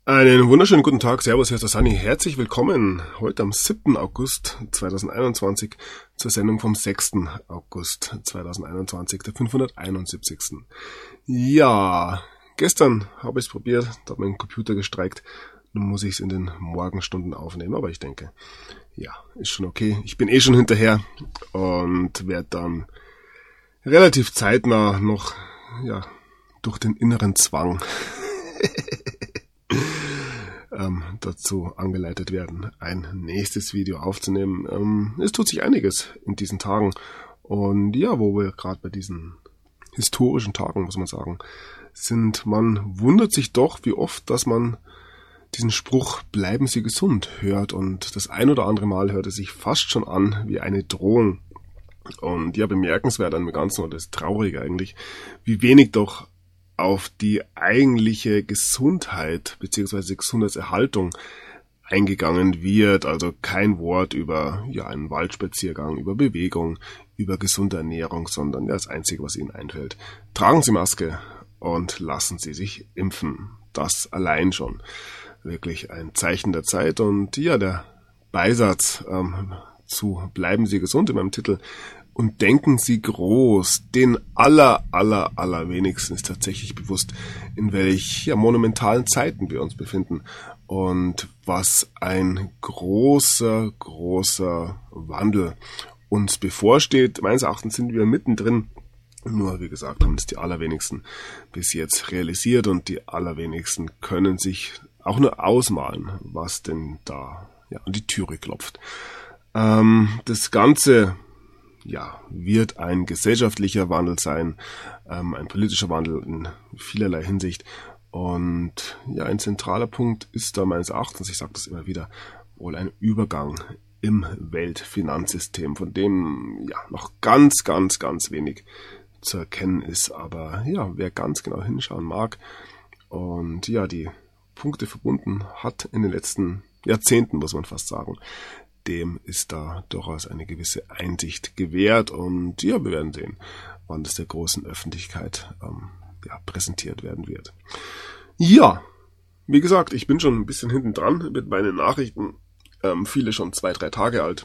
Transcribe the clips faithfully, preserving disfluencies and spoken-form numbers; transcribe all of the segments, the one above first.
Einen wunderschönen guten Tag, servus, hier ist der Sunny. Herzlich willkommen heute am siebten August zweitausendeinundzwanzig zur Sendung vom sechsten August zweitausendeinundzwanzig, der fünfhunderteinundsiebzigsten. Ja, gestern habe ich es probiert, da hat mein Computer gestreikt. Nun muss ich es in den Morgenstunden aufnehmen, aber ich denke, ja, ist schon okay. Ich bin eh schon hinterher und werde dann relativ zeitnah noch, ja, durch den inneren Zwang ähm, dazu angeleitet werden, ein nächstes Video aufzunehmen. Ähm, es tut sich einiges in diesen Tagen und ja, wo wir gerade bei diesen historischen Tagen, muss man sagen, sind, man wundert sich doch, wie oft, dass man diesen Spruch "Bleiben Sie gesund" hört, und das ein oder andere Mal hört es sich fast schon an wie eine Drohung. Und ja, bemerkenswert an dem Ganzen, oder das Traurige eigentlich, wie wenig doch auf die eigentliche Gesundheit bzw. Gesundheitserhaltung eingegangen wird. Also kein Wort über ja einen Waldspaziergang, über Bewegung, über gesunde Ernährung, sondern ja, das Einzige, was Ihnen einfällt: Tragen Sie Maske und lassen Sie sich impfen. Das allein schon wirklich ein Zeichen der Zeit. Und ja, der Beisatz ähm, zu "Bleiben Sie gesund" in meinem Titel und denken Sie groß, den aller, aller, allerwenigsten ist tatsächlich bewusst, in welch ja, monumentalen Zeiten wir uns befinden und was ein großer, großer Wandel uns bevorsteht. Meines Erachtens sind wir mittendrin. Nur, wie gesagt, haben es die allerwenigsten bis jetzt realisiert, und die allerwenigsten können sich auch nur ausmalen, was denn da ja, an die Türe klopft. Ähm, das Ganze ja, wird ein gesellschaftlicher Wandel sein, ähm, ein politischer Wandel in vielerlei Hinsicht. Und ja, ein zentraler Punkt ist da meines Erachtens, ich sage das immer wieder, wohl ein Übergang im Weltfinanzsystem, von dem ja noch ganz, ganz, ganz wenig zu erkennen ist. Aber ja, wer ganz genau hinschauen mag und ja, die Punkte verbunden hat in den letzten Jahrzehnten, muss man fast sagen, dem ist da durchaus eine gewisse Einsicht gewährt. Und ja, wir werden sehen, wann das der großen Öffentlichkeit ähm, ja, präsentiert werden wird. Ja, wie gesagt, ich bin schon ein bisschen hinten dran mit meinen Nachrichten. Ähm, viele schon zwei, drei Tage alt.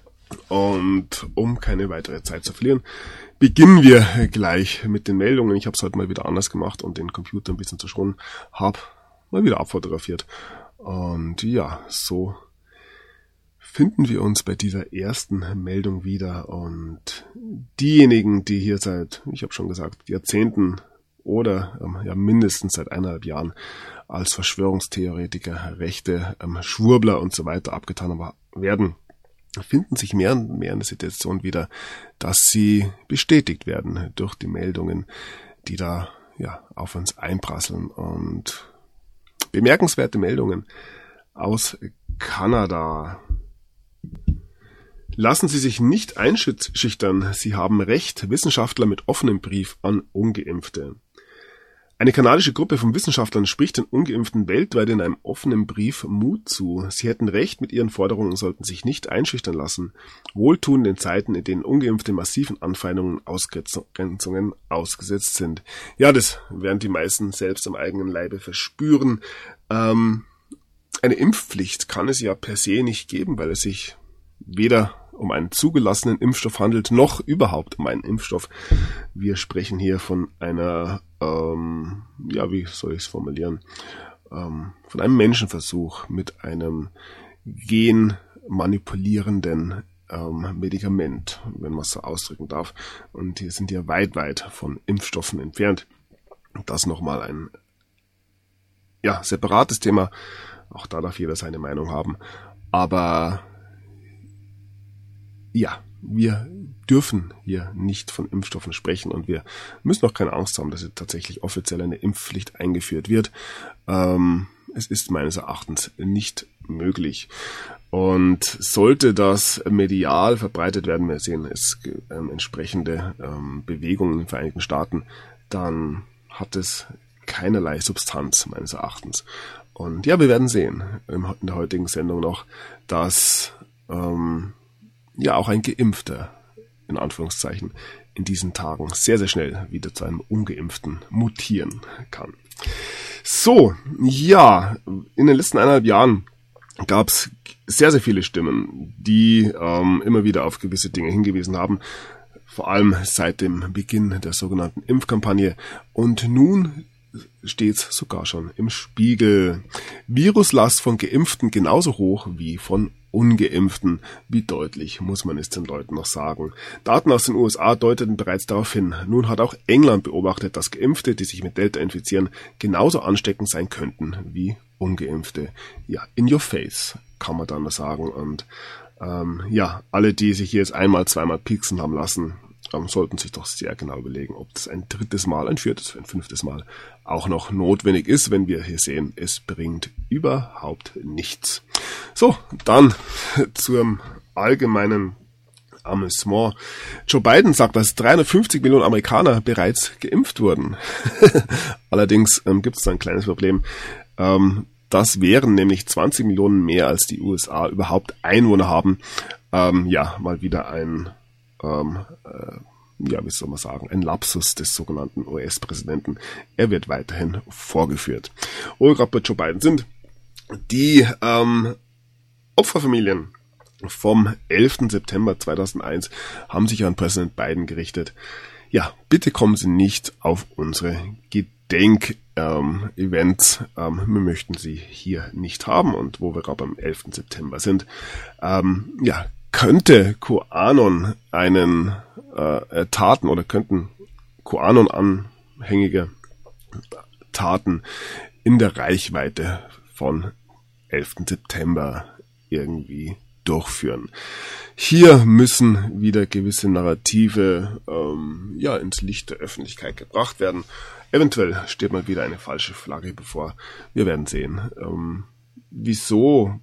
Und um keine weitere Zeit zu verlieren, beginnen wir gleich mit den Meldungen. Ich habe es heute mal wieder anders gemacht und den Computer ein bisschen zerschonen, habe mal wieder abfotografiert. Und ja, so finden wir uns bei dieser ersten Meldung wieder, und diejenigen, die hier seit, ich habe schon gesagt, Jahrzehnten oder ähm, ja mindestens seit eineinhalb Jahren als Verschwörungstheoretiker, Rechte, ähm, Schwurbler und so weiter abgetan werden, finden sich mehr und mehr in der Situation wieder, dass sie bestätigt werden durch die Meldungen, die da ja auf uns einprasseln. Und bemerkenswerte Meldungen aus Kanada. Lassen Sie sich nicht einschüchtern, Sie haben Recht, Wissenschaftler mit offenem Brief an Ungeimpfte. Eine kanadische Gruppe von Wissenschaftlern spricht den Ungeimpften weltweit in einem offenen Brief Mut zu. Sie hätten Recht mit ihren Forderungen und sollten sich nicht einschüchtern lassen. Wohltun in Zeiten, in denen Ungeimpfte massiven Anfeindungen und Ausgrenzungen ausgesetzt sind. Ja, das werden die meisten selbst am eigenen Leibe verspüren. Ähm, eine Impfpflicht kann es ja per se nicht geben, weil es sich weder um einen zugelassenen Impfstoff handelt, noch überhaupt um einen Impfstoff. Wir sprechen hier von einer, ähm, ja, wie soll ich es formulieren, ähm, von einem Menschenversuch mit einem genmanipulierenden ähm, Medikament, wenn man es so ausdrücken darf. Und hier sind wir weit, weit von Impfstoffen entfernt. Das nochmal ein ja, separates Thema. Auch da darf jeder seine Meinung haben. Aber ja, wir dürfen hier nicht von Impfstoffen sprechen, und wir müssen auch keine Angst haben, dass jetzt tatsächlich offiziell eine Impfpflicht eingeführt wird. Ähm, es ist meines Erachtens nicht möglich. Und sollte das medial verbreitet werden, wir sehen es ähm, entsprechende ähm, Bewegungen in den Vereinigten Staaten, dann hat es keinerlei Substanz meines Erachtens. Und ja, wir werden sehen in der heutigen Sendung noch, dass ähm, ja auch ein Geimpfter, in Anführungszeichen, in diesen Tagen sehr, sehr schnell wieder zu einem Ungeimpften mutieren kann. So, ja, in den letzten eineinhalb Jahren gab es sehr, sehr viele Stimmen, die ähm, immer wieder auf gewisse Dinge hingewiesen haben, vor allem seit dem Beginn der sogenannten Impfkampagne. Und nun steht's sogar schon im Spiegel. Viruslast von Geimpften genauso hoch wie von Ungeimpften. Wie deutlich muss man es den Leuten noch sagen? Daten aus den U S A deuteten bereits darauf hin. Nun hat auch England beobachtet, dass Geimpfte, die sich mit Delta infizieren, genauso ansteckend sein könnten wie Ungeimpfte. Ja, in your face, kann man dann nur sagen. Und ähm, ja, alle, die sich hier jetzt einmal, zweimal pieksen haben lassen, ähm, sollten sich doch sehr genau überlegen, ob das ein drittes Mal, ein viertes, ein fünftes Mal auch noch notwendig ist, wenn wir hier sehen, es bringt überhaupt nichts. So, dann zum allgemeinen Amüsement. Joe Biden sagt, dass dreihundertfünfzig Millionen Amerikaner bereits geimpft wurden. Allerdings ähm, gibt es da ein kleines Problem. Ähm, das wären nämlich zwanzig Millionen mehr, als die U S A überhaupt Einwohner haben. Ähm, ja, mal wieder ein ähm, äh, ja, wie soll man sagen, ein Lapsus des sogenannten U S-Präsidenten. Er wird weiterhin vorgeführt. Wo wir gerade bei Joe Biden sind, die ähm, Opferfamilien vom elften September zweitausendeins haben sich an Präsident Biden gerichtet. Ja, bitte kommen Sie nicht auf unsere Gedenk-Events. Ähm, ähm, wir möchten Sie hier nicht haben. Und wo wir gerade am elften September sind, ähm, ja, könnte QAnon einen äh, Taten oder könnten QAnon-anhängige Taten in der Reichweite von elften September irgendwie durchführen. Hier müssen wieder gewisse Narrative ähm, ja ins Licht der Öffentlichkeit gebracht werden. Eventuell steht mal wieder eine falsche Flagge bevor. Wir werden sehen. Ähm, wieso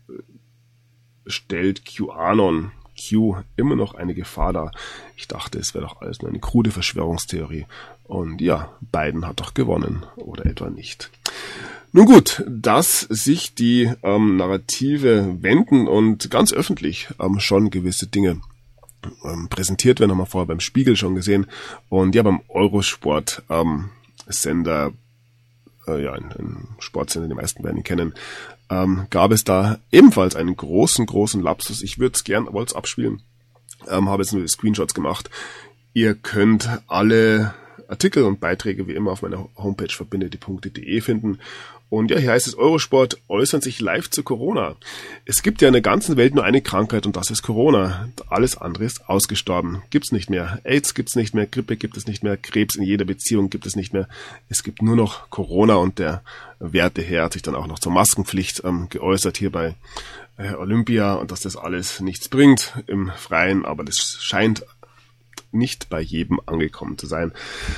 stellt QAnon Q immer noch eine Gefahr dar? Ich dachte, es wäre doch alles nur eine krude Verschwörungstheorie. Und ja, Biden hat doch gewonnen. Oder etwa nicht. Nun gut, dass sich die ähm, Narrative wenden und ganz öffentlich ähm, schon gewisse Dinge ähm, präsentiert werden, haben wir vorher beim Spiegel schon gesehen. Und ja, beim Eurosport ähm, Sender, äh, ja, ein, ein Sportsender, die meisten werden ihn kennen, ähm, gab es da ebenfalls einen großen, großen Lapsus. Ich würde es gern, wollte es abspielen, ähm, habe jetzt nur die Screenshots gemacht. Ihr könnt alle Artikel und Beiträge wie immer auf meiner Homepage verbindete Punkte punkt de finden. Und ja, hier heißt es, Eurosport äußern sich live zu Corona. Es gibt ja in der ganzen Welt nur eine Krankheit und das ist Corona. Alles andere ist ausgestorben. Gibt's nicht mehr. AIDS gibt's nicht mehr, Grippe gibt es nicht mehr, Krebs in jeder Beziehung gibt es nicht mehr. Es gibt nur noch Corona und der werte Herr hat sich dann auch noch zur Maskenpflicht ähm, geäußert hier bei äh, Olympia und dass das alles nichts bringt im Freien, aber das scheint nicht bei jedem angekommen zu sein.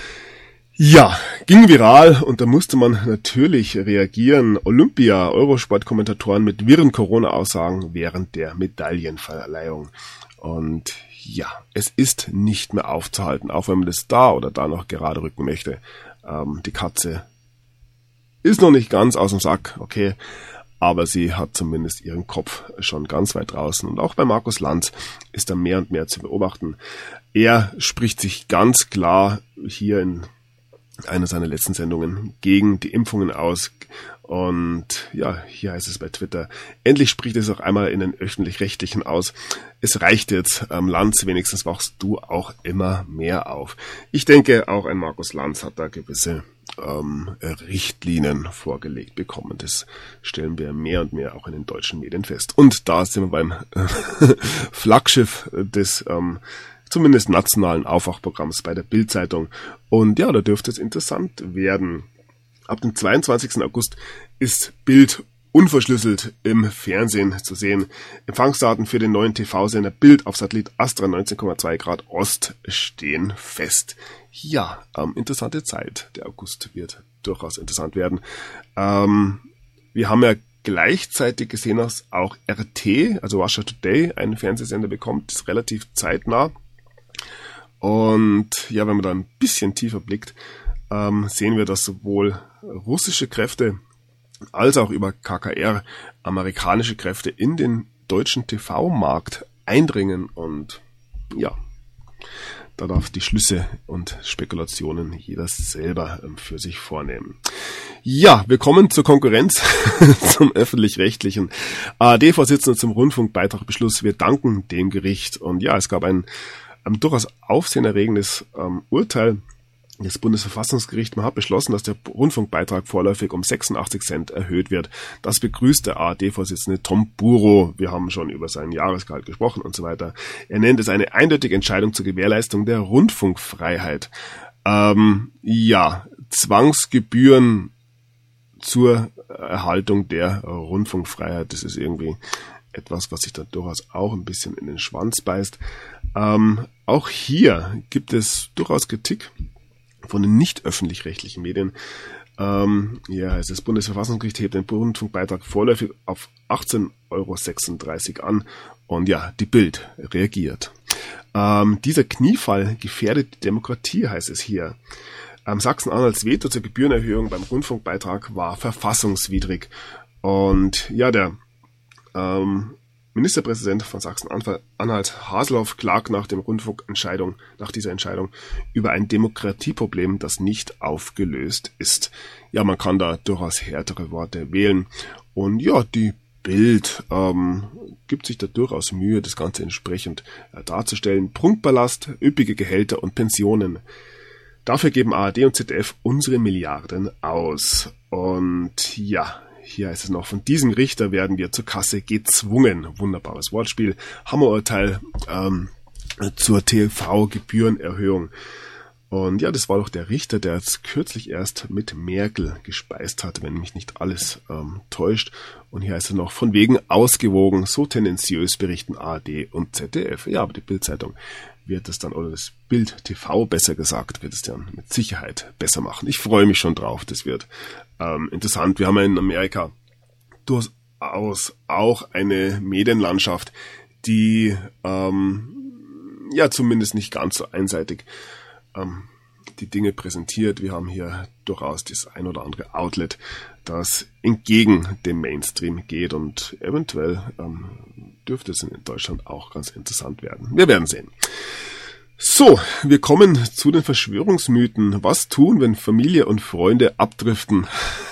Ja, ging viral und da musste man natürlich reagieren. Olympia, Eurosport-Kommentatoren mit wirren Corona-Aussagen während der Medaillenverleihung. Und ja, es ist nicht mehr aufzuhalten, auch wenn man das da oder da noch gerade rücken möchte. Ähm, die Katze ist noch nicht ganz aus dem Sack, okay, aber sie hat zumindest ihren Kopf schon ganz weit draußen. Und auch bei Markus Lanz ist da mehr und mehr zu beobachten. Er spricht sich ganz klar hier in einer seiner letzten Sendungen gegen die Impfungen aus. Und ja, hier heißt es bei Twitter, endlich spricht es auch einmal in den Öffentlich-Rechtlichen aus. Es reicht jetzt, ähm, Lanz, wenigstens wachst du auch immer mehr auf. Ich denke, auch ein Markus Lanz hat da gewisse ähm, Richtlinien vorgelegt bekommen. Das stellen wir mehr und mehr auch in den deutschen Medien fest. Und da sind wir beim äh, Flaggschiff des ähm, zumindest nationalen Aufwachprogramms bei der Bild-Zeitung. Und ja, da dürfte es interessant werden. Ab dem zweiundzwanzigsten August ist Bild unverschlüsselt im Fernsehen zu sehen. Empfangsdaten für den neuen T V-Sender Bild auf Satellit Astra neunzehn Komma zwei Grad Ost stehen fest. Ja, ähm, interessante Zeit. Der August wird durchaus interessant werden. Ähm, wir haben ja gleichzeitig gesehen, dass auch R T, also Russia Today, einen Fernsehsender bekommt. Das ist relativ zeitnah. Und ja, wenn man da ein bisschen tiefer blickt, ähm, sehen wir, dass sowohl russische Kräfte als auch über K K R amerikanische Kräfte in den deutschen T V-Markt eindringen. Und ja, da darf die Schlüsse und Spekulationen jeder selber ähm, für sich vornehmen. Ja, wir kommen zur Konkurrenz zum öffentlich-rechtlichen. A R D-Vorsitzender zum Rundfunkbeitragbeschluss. Wir danken dem Gericht. Und ja, es gab ein, ein durchaus aufsehenerregendes ähm, Urteil des Bundesverfassungsgerichts. Man hat beschlossen, dass der Rundfunkbeitrag vorläufig um sechsundachtzig Cent erhöht wird. Das begrüßt der A R D-Vorsitzende Tom Buro. Wir haben schon über seinen Jahresgehalt gesprochen und so weiter. Er nennt es eine eindeutige Entscheidung zur Gewährleistung der Rundfunkfreiheit. Ähm, ja, Zwangsgebühren zur Erhaltung der Rundfunkfreiheit. Das ist irgendwie etwas, was sich da durchaus auch ein bisschen in den Schwanz beißt. Ähm, auch hier gibt es durchaus Kritik von den nicht öffentlich-rechtlichen Medien. Ähm, ja, also das Bundesverfassungsgericht hebt den Rundfunkbeitrag vorläufig auf achtzehn Euro sechsunddreißig an und ja, die Bild reagiert. Ähm, dieser Kniefall gefährdet die Demokratie, heißt es hier. Ähm, Sachsen-Anhalts Veto zur Gebührenerhöhung beim Rundfunkbeitrag war verfassungswidrig. Und ja, der ähm, Ministerpräsident von Sachsen-Anhalt, Haseloff, klagt nach dem Rundfunkentscheidung, nach dieser Entscheidung über ein Demokratieproblem, das nicht aufgelöst ist. Ja, man kann da durchaus härtere Worte wählen. Und ja, die Bild ähm, gibt sich da durchaus Mühe, das Ganze entsprechend äh, darzustellen. Prunkballast, üppige Gehälter und Pensionen. Dafür geben A R D und Z D F unsere Milliarden aus. Und ja, hier heißt es noch, von diesem Richter werden wir zur Kasse gezwungen. Wunderbares Wortspiel. Hammerurteil ähm, zur T V-Gebührenerhöhung. Und ja, das war doch der Richter, der jetzt kürzlich erst mit Merkel gespeist hat, wenn mich nicht alles ähm, täuscht. Und hier heißt es noch, von wegen ausgewogen, so tendenziös berichten A R D und Z D F. Ja, aber die Bild-Zeitung wird es dann, oder das Bild T V besser gesagt, wird es dann mit Sicherheit besser machen. Ich freue mich schon drauf, das wird ähm, interessant. Wir haben ja in Amerika durchaus auch eine Medienlandschaft, die ähm, ja zumindest nicht ganz so einseitig ähm, die Dinge präsentiert. Wir haben hier durchaus das ein oder andere Outlet, das entgegen dem Mainstream geht und eventuell ähm, dürfte es in Deutschland auch ganz interessant werden. Wir werden sehen. So, wir kommen zu den Verschwörungsmythen. Was tun, wenn Familie und Freunde abdriften?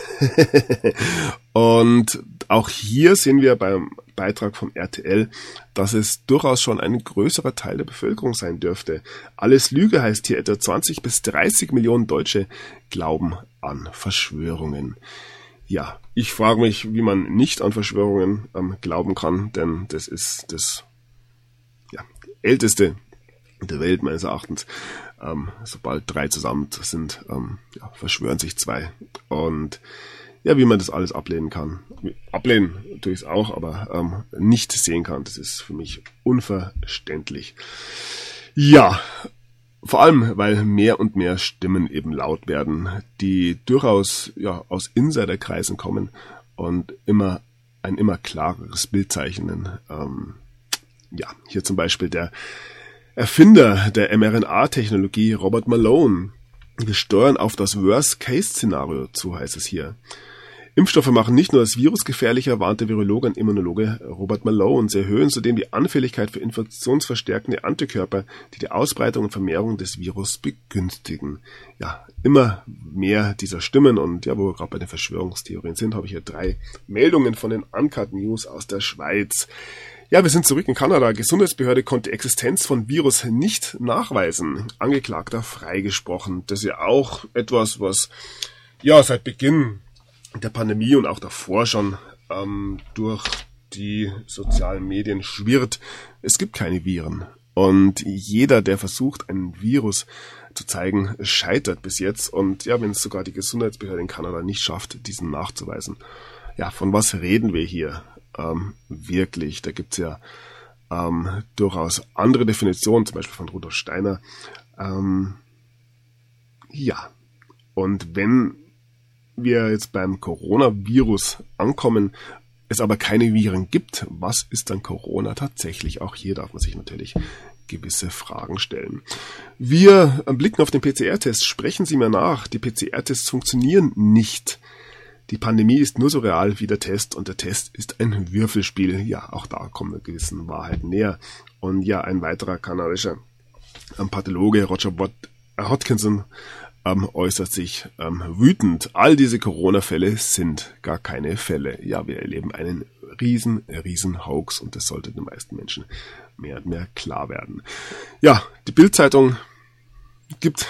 Und auch hier sehen wir beim Beitrag vom R T L, dass es durchaus schon ein größerer Teil der Bevölkerung sein dürfte. Alles Lüge heißt hier, etwa zwanzig bis dreißig Millionen Deutsche glauben an Verschwörungen. Ja, ich frage mich, wie man nicht an Verschwörungen ähm, glauben kann, denn das ist das ja, älteste der Welt meines Erachtens. Ähm, sobald drei zusammen sind, ähm, ja, verschwören sich zwei. Und ja, wie man das alles ablehnen kann. Ablehnen tue ich es auch, aber ähm, nicht sehen kann, das ist für mich unverständlich. Ja, vor allem, weil mehr und mehr Stimmen eben laut werden, die durchaus ja aus Insiderkreisen kommen und immer ein immer klareres Bild zeichnen. Ähm, ja, hier zum Beispiel der Erfinder der mRNA-Technologie, Robert Malone. Wir steuern auf das Worst-Case-Szenario zu, heißt es hier. Impfstoffe machen nicht nur das Virus gefährlicher, warnt der Virologe und Immunologe Robert Malone. Sie erhöhen zudem die Anfälligkeit für infektionsverstärkende Antikörper, die die Ausbreitung und Vermehrung des Virus begünstigen. Ja, immer mehr dieser Stimmen. Und ja, wo wir gerade bei den Verschwörungstheorien sind, habe ich hier drei Meldungen von den Uncut News aus der Schweiz. Ja, wir sind zurück in Kanada. Gesundheitsbehörde konnte Existenz von Virus nicht nachweisen. Angeklagter freigesprochen. Das ist ja auch etwas, was ja seit Beginn der Pandemie und auch davor schon ähm, durch die sozialen Medien schwirrt. Es gibt keine Viren. Und jeder, der versucht, ein Virus zu zeigen, scheitert bis jetzt. Und ja, wenn es sogar die Gesundheitsbehörde in Kanada nicht schafft, diesen nachzuweisen. Ja, von was reden wir hier? Ähm, wirklich, da gibt's ja ähm, durchaus andere Definitionen, zum Beispiel von Rudolf Steiner. Ähm, ja, und wenn wir jetzt beim Coronavirus ankommen, es aber keine Viren gibt, was ist dann Corona tatsächlich? Auch hier darf man sich natürlich gewisse Fragen stellen. Wir blicken auf den P C R-Test. Sprechen Sie mir nach, die P C R-Tests funktionieren nicht. Die Pandemie ist nur so real wie der Test und der Test ist ein Würfelspiel. Ja, auch da kommen wir gewissen Wahrheiten näher. Und ja, ein weiterer kanadischer Pathologe, Roger Hodkinson, ähm, äußert sich ähm, wütend. All diese Corona-Fälle sind gar keine Fälle. Ja, wir erleben einen riesen, riesen Hoax und das sollte den meisten Menschen mehr und mehr klar werden. Ja, die Bild-Zeitung gibt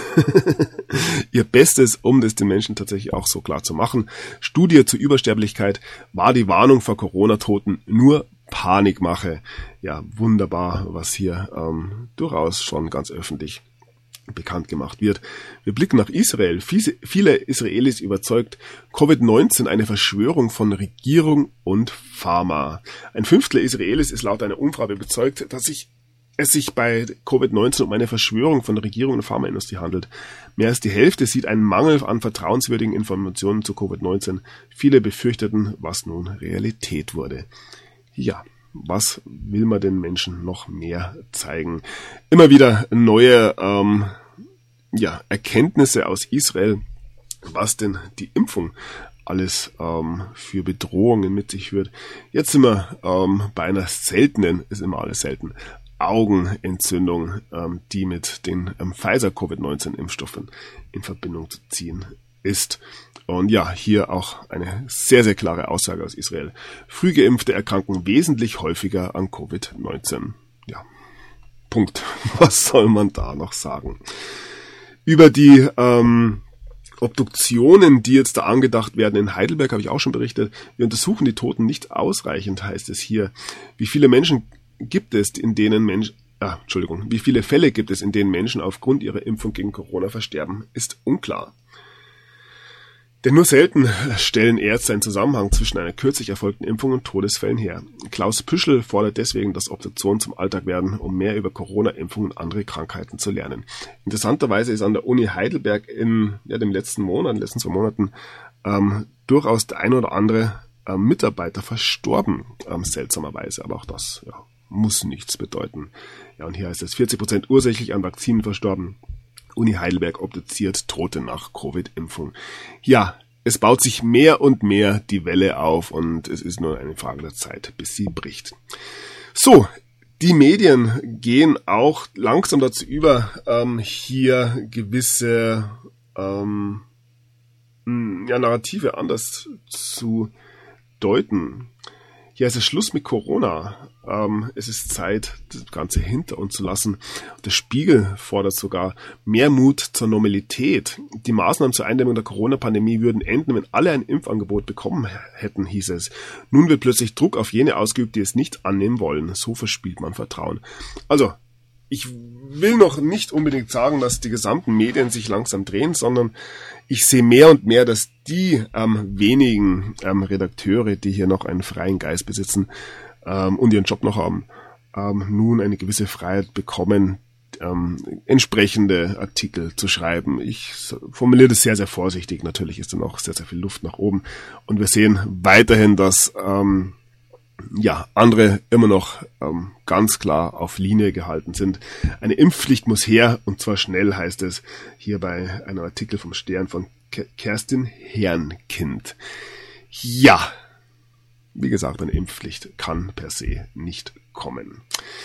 ihr Bestes, um das den Menschen tatsächlich auch so klar zu machen. Studie zur Übersterblichkeit: war die Warnung vor Corona-Toten nur Panikmache? Ja, wunderbar, was hier ähm, durchaus schon ganz öffentlich bekannt gemacht wird. Wir blicken nach Israel. Viele, viele Israelis überzeugt Covid neunzehn eine Verschwörung von Regierung und Pharma. Ein Fünftel Israelis ist laut einer Umfrage überzeugt, dass sich es sich bei Covid neunzehn um eine Verschwörung von Regierung und Pharmaindustrie handelt. Mehr als die Hälfte sieht einen Mangel an vertrauenswürdigen Informationen zu Covid neunzehn. Viele befürchteten, was nun Realität wurde. Ja, was will man den Menschen noch mehr zeigen? Immer wieder neue ähm, ja, Erkenntnisse aus Israel, was denn die Impfung alles ähm, für Bedrohungen mit sich führt. Jetzt sind wir ähm, bei einer seltenen, ist immer alles selten, Augenentzündung, ähm, die mit den ähm, Pfizer-Covid neunzehn Impfstoffen in Verbindung zu ziehen ist. Und ja, hier auch eine sehr, sehr klare Aussage aus Israel. Frühgeimpfte erkranken wesentlich häufiger an Covid neunzehn. Ja, Punkt. Was soll man da noch sagen? Über die ähm, Obduktionen, die jetzt da angedacht werden in Heidelberg, habe ich auch schon berichtet. Wir untersuchen die Toten nicht ausreichend, heißt es hier. Wie viele Menschen gibt es, in denen Menschen, ah, Entschuldigung, wie viele Fälle gibt es, in denen Menschen aufgrund ihrer Impfung gegen Corona versterben, ist unklar. Denn nur selten stellen Ärzte einen Zusammenhang zwischen einer kürzlich erfolgten Impfung und Todesfällen her. Klaus Püschel fordert deswegen, dass Obduktionen zum Alltag werden, um mehr über Corona-Impfungen und andere Krankheiten zu lernen. Interessanterweise ist an der Uni Heidelberg in ja, dem letzten Monat, in den letzten zwei Monaten, ähm, durchaus der ein oder andere ähm, Mitarbeiter verstorben, ähm, seltsamerweise. Aber auch das ja, muss nichts bedeuten. Ja, und hier heißt es vierzig Prozent ursächlich an Vakzinen verstorben. Uni Heidelberg obduziert Tote nach Covid-Impfung. Ja, es baut sich mehr und mehr die Welle auf und es ist nur eine Frage der Zeit, bis sie bricht. So, die Medien gehen auch langsam dazu über, ähm, hier gewisse ähm, ja, Narrative anders zu deuten. Hier ist es Schluss mit Corona. Ähm, es ist Zeit, das Ganze hinter uns zu lassen. Der Spiegel fordert sogar mehr Mut zur Normalität. Die Maßnahmen zur Eindämmung der Corona-Pandemie würden enden, wenn alle ein Impfangebot bekommen hätten, hieß es. Nun wird plötzlich Druck auf jene ausgeübt, die es nicht annehmen wollen. So verspielt man Vertrauen. Also, ich will noch nicht unbedingt sagen, dass die gesamten Medien sich langsam drehen, sondern ich sehe mehr und mehr, dass die ähm, wenigen ähm, Redakteure, die hier noch einen freien Geist besitzen ähm, und ihren Job noch haben, ähm, nun eine gewisse Freiheit bekommen, ähm, entsprechende Artikel zu schreiben. Ich formuliere das sehr, sehr vorsichtig. Natürlich ist da noch sehr, sehr viel Luft nach oben. Und wir sehen weiterhin, dass ähm, ja, andere immer noch ähm, ganz klar auf Linie gehalten sind. Eine Impfpflicht muss her, und zwar schnell, heißt es hier bei einem Artikel vom Stern von Kerstin Herrnkind. Ja, wie gesagt, eine Impfpflicht kann per se nicht kommen.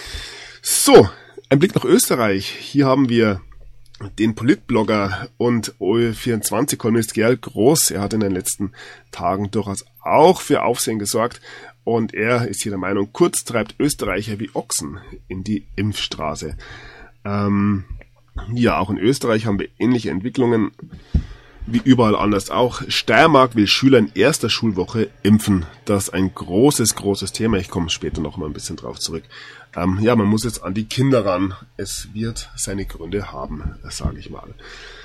So, ein Blick nach Österreich. Hier haben wir den Politblogger und O E vierundzwanzig-Kolumnist Gerald Groß. Er hat in den letzten Tagen durchaus auch für Aufsehen gesorgt. Und er ist hier der Meinung, Kurz treibt Österreicher wie Ochsen in die Impfstraße. Ähm, ja, auch in Österreich haben wir ähnliche Entwicklungen, wie überall anders auch. Steiermark will Schüler in erster Schulwoche impfen. Das ist ein großes, großes Thema. Ich komme später noch mal ein bisschen drauf zurück. Ähm, ja, man muss jetzt an die Kinder ran. Es wird seine Gründe haben, sage ich mal.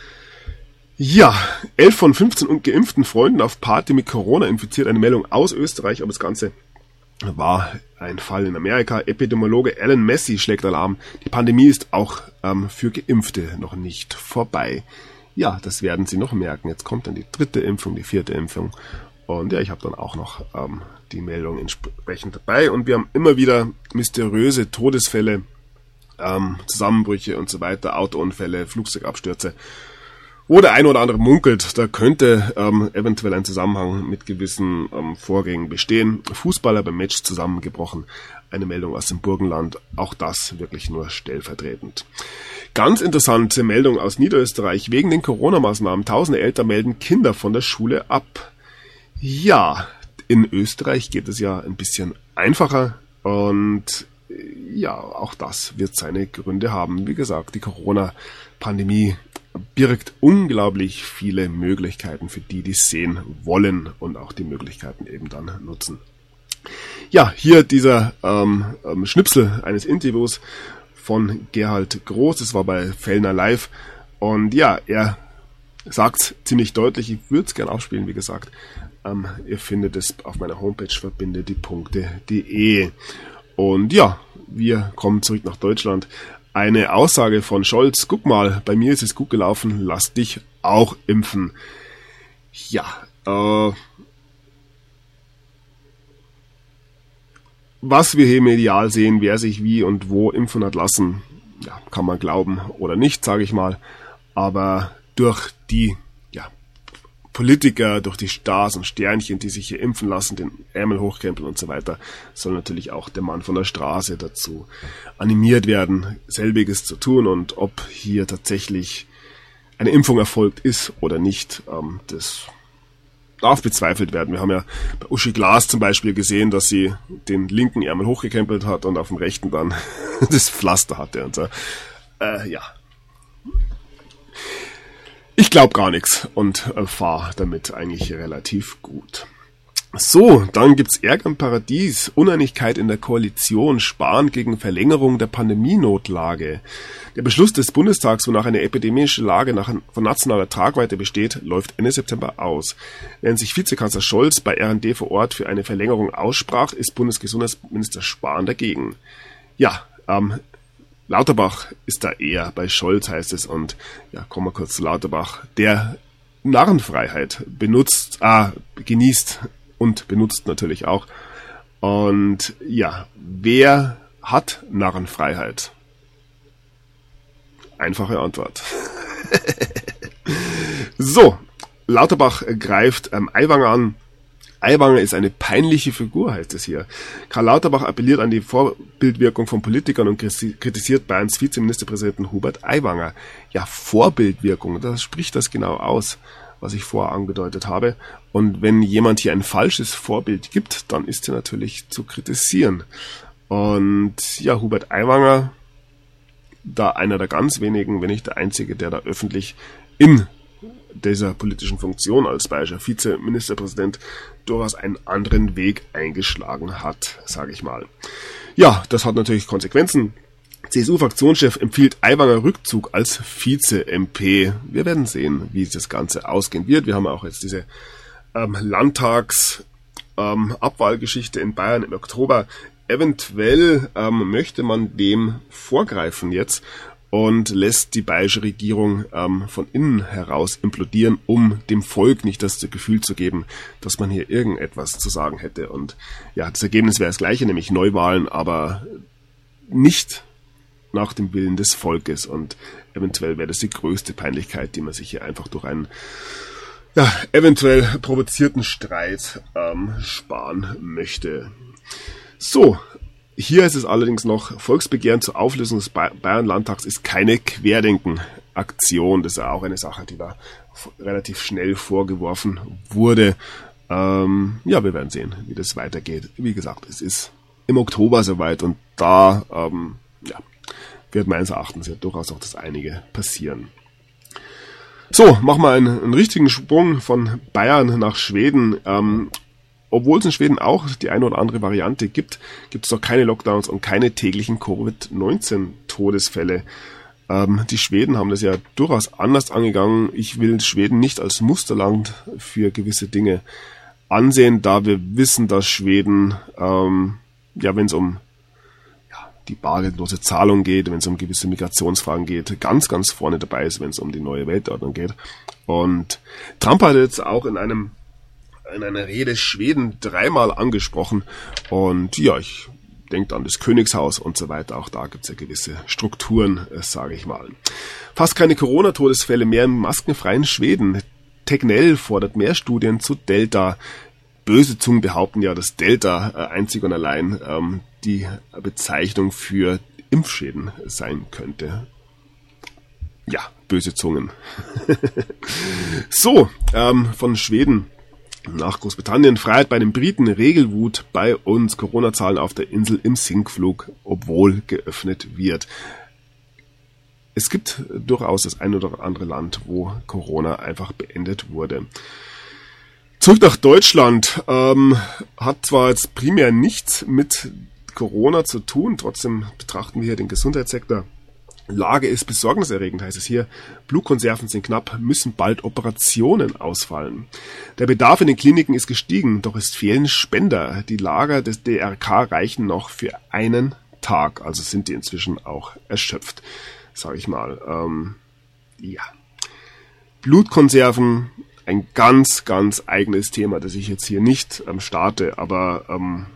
Ja, elf von fünfzehn geimpften Freunden auf Party mit Corona infiziert. Eine Meldung aus Österreich, aber das Ganze war ein Fall in Amerika. Epidemiologe Alan Messi schlägt Alarm. Die Pandemie ist auch ähm, für Geimpfte noch nicht vorbei. Ja, das werden Sie noch merken. Jetzt kommt dann die dritte Impfung, die vierte Impfung. Und ja, ich habe dann auch noch ähm, die Meldung entsprechend dabei. Und wir haben immer wieder mysteriöse Todesfälle, ähm, Zusammenbrüche und so weiter, Autounfälle, Flugzeugabstürze, wo der ein oder andere munkelt, da könnte ähm, eventuell ein Zusammenhang mit gewissen ähm, Vorgängen bestehen. Fußballer beim Match zusammengebrochen. eine Meldung aus dem Burgenland, auch das wirklich nur stellvertretend. Ganz interessante Meldung aus Niederösterreich. Wegen den Corona-Maßnahmen tausende Eltern melden Kinder von der Schule ab. Ja, in Österreich geht es ja ein bisschen einfacher und ja, auch das wird seine Gründe haben. Wie gesagt, die Corona-Pandemie birgt unglaublich viele Möglichkeiten für die, die es sehen wollen und auch die Möglichkeiten eben dann nutzen. Ja, hier dieser ähm, Schnipsel eines Interviews von Gerhard Groß, das war bei Fellner Live und ja, er sagt ziemlich deutlich, ich würde es gerne aufspielen, wie gesagt, ähm, ihr findet es auf meiner Homepage verbinde die Punkte punkt de. Und ja, wir kommen zurück nach Deutschland. Eine Aussage von Scholz, guck mal, bei mir ist es gut gelaufen, lass dich auch impfen. Ja, äh, was wir hier medial sehen, wer sich wie und wo impfen hat lassen, ja, kann man glauben oder nicht, sage ich mal. Aber durch die ja, Politiker, durch die Stars und Sternchen, die sich hier impfen lassen, den Ärmel hochkrempeln und so weiter, soll natürlich auch der Mann von der Straße dazu animiert werden, selbiges zu tun. Und ob hier tatsächlich eine Impfung erfolgt ist oder nicht, ähm, das darf bezweifelt werden. Wir haben ja bei Uschi Glas zum Beispiel gesehen, dass sie den linken Ärmel hochgekrempelt hat und auf dem rechten dann das Pflaster hatte. Und so. Äh, ja. Ich glaube gar nichts und äh, fahre damit eigentlich relativ gut. So, dann gibt's Ärger im Paradies, Uneinigkeit in der Koalition, Spahn gegen Verlängerung der Pandemienotlage. Der Beschluss des Bundestags, wonach eine epidemische Lage nach, von nationaler Tragweite besteht, läuft Ende September aus. Während sich Vizekanzler Scholz bei R und D vor Ort für eine Verlängerung aussprach, ist Bundesgesundheitsminister Spahn dagegen. Ja, ähm, Lauterbach ist da eher bei Scholz, heißt es, und ja, kommen wir kurz zu Lauterbach, der Narrenfreiheit benutzt, ah, genießt und benutzt natürlich auch. Und ja, wer hat Narrenfreiheit? Einfache Antwort. So, Lauterbach greift ähm, Aiwanger an. Aiwanger ist eine peinliche Figur, heißt es hier. Karl Lauterbach appelliert an die Vorbildwirkung von Politikern und kritisiert Bayerns Vizeministerpräsidenten Hubert Aiwanger. Ja, Vorbildwirkung, das spricht das genau aus, was ich vorher angedeutet habe. Und wenn jemand hier ein falsches Vorbild gibt, dann ist er natürlich zu kritisieren. Und ja, Hubert Aiwanger, da einer der ganz wenigen, wenn nicht der einzige, der da öffentlich in dieser politischen Funktion als bayerischer Vizeministerpräsident durchaus einen anderen Weg eingeschlagen hat, sage ich mal. Ja, das hat natürlich Konsequenzen. C S U-Fraktionschef empfiehlt Aiwanger Rückzug als Vize-M P. Wir werden sehen, wie das Ganze ausgehen wird. Wir haben auch jetzt diese ähm, Landtags-Abwahlgeschichte ähm, in Bayern im Oktober. Eventuell ähm, möchte man dem vorgreifen jetzt und lässt die bayerische Regierung ähm, von innen heraus implodieren, um dem Volk nicht das Gefühl zu geben, dass man hier irgendetwas zu sagen hätte. Und ja, das Ergebnis wäre das gleiche, nämlich Neuwahlen, aber nicht nach dem Willen des Volkes. Und eventuell wäre das die größte Peinlichkeit, die man sich hier einfach durch einen ja, eventuell provozierten Streit ähm, sparen möchte. So, hier ist es allerdings noch, Volksbegehren zur Auflösung des Bayern-Landtags ist keine Querdenken-Aktion. Das ist ja auch eine Sache, die da relativ schnell vorgeworfen wurde. Ähm, ja, wir werden sehen, wie das weitergeht. Wie gesagt, es ist im Oktober soweit und da ähm, ja, wird meines Erachtens ja durchaus auch das einige passieren. So, machen wir einen, einen richtigen Sprung von Bayern nach Schweden. Ähm, Obwohl es in Schweden auch die eine oder andere Variante gibt, gibt es noch keine Lockdowns und keine täglichen Covid neunzehn Todesfälle. Ähm, die Schweden haben das ja durchaus anders angegangen. Ich will Schweden nicht als Musterland für gewisse Dinge ansehen, da wir wissen, dass Schweden, ähm, ja, wenn es um ja, die bargeldlose Zahlung geht, wenn es um gewisse Migrationsfragen geht, ganz, ganz vorne dabei ist, wenn es um die neue Weltordnung geht. Und Trump hat jetzt auch in einem in einer Rede Schweden dreimal angesprochen und ja, ich denke an das Königshaus und so weiter, auch da gibt es ja gewisse Strukturen, äh, sage ich mal. Fast keine Corona-Todesfälle mehr im maskenfreien Schweden. Tegnell fordert mehr Studien zu Delta. Böse Zungen behaupten ja, dass Delta äh, einzig und allein ähm, die Bezeichnung für Impfschäden sein könnte. Ja, böse Zungen. So, ähm, von Schweden nach Großbritannien. Freiheit bei den Briten, Regelwut bei uns, Corona-Zahlen auf der Insel im Sinkflug, obwohl geöffnet wird. Es gibt durchaus das ein oder andere Land, wo Corona einfach beendet wurde. Zurück nach Deutschland. Ähm, hat zwar jetzt primär nichts mit Corona zu tun, trotzdem betrachten wir hier den Gesundheitssektor. Lage ist besorgniserregend, heißt es hier. Blutkonserven sind knapp, müssen bald Operationen ausfallen. Der Bedarf in den Kliniken ist gestiegen, doch es fehlen Spender. Die Lager des D R K reichen noch für einen Tag, also sind die inzwischen auch erschöpft, sage ich mal. Ähm, ja. Blutkonserven, ein ganz, ganz eigenes Thema, das ich jetzt hier nicht ähm, starte, aber ähm,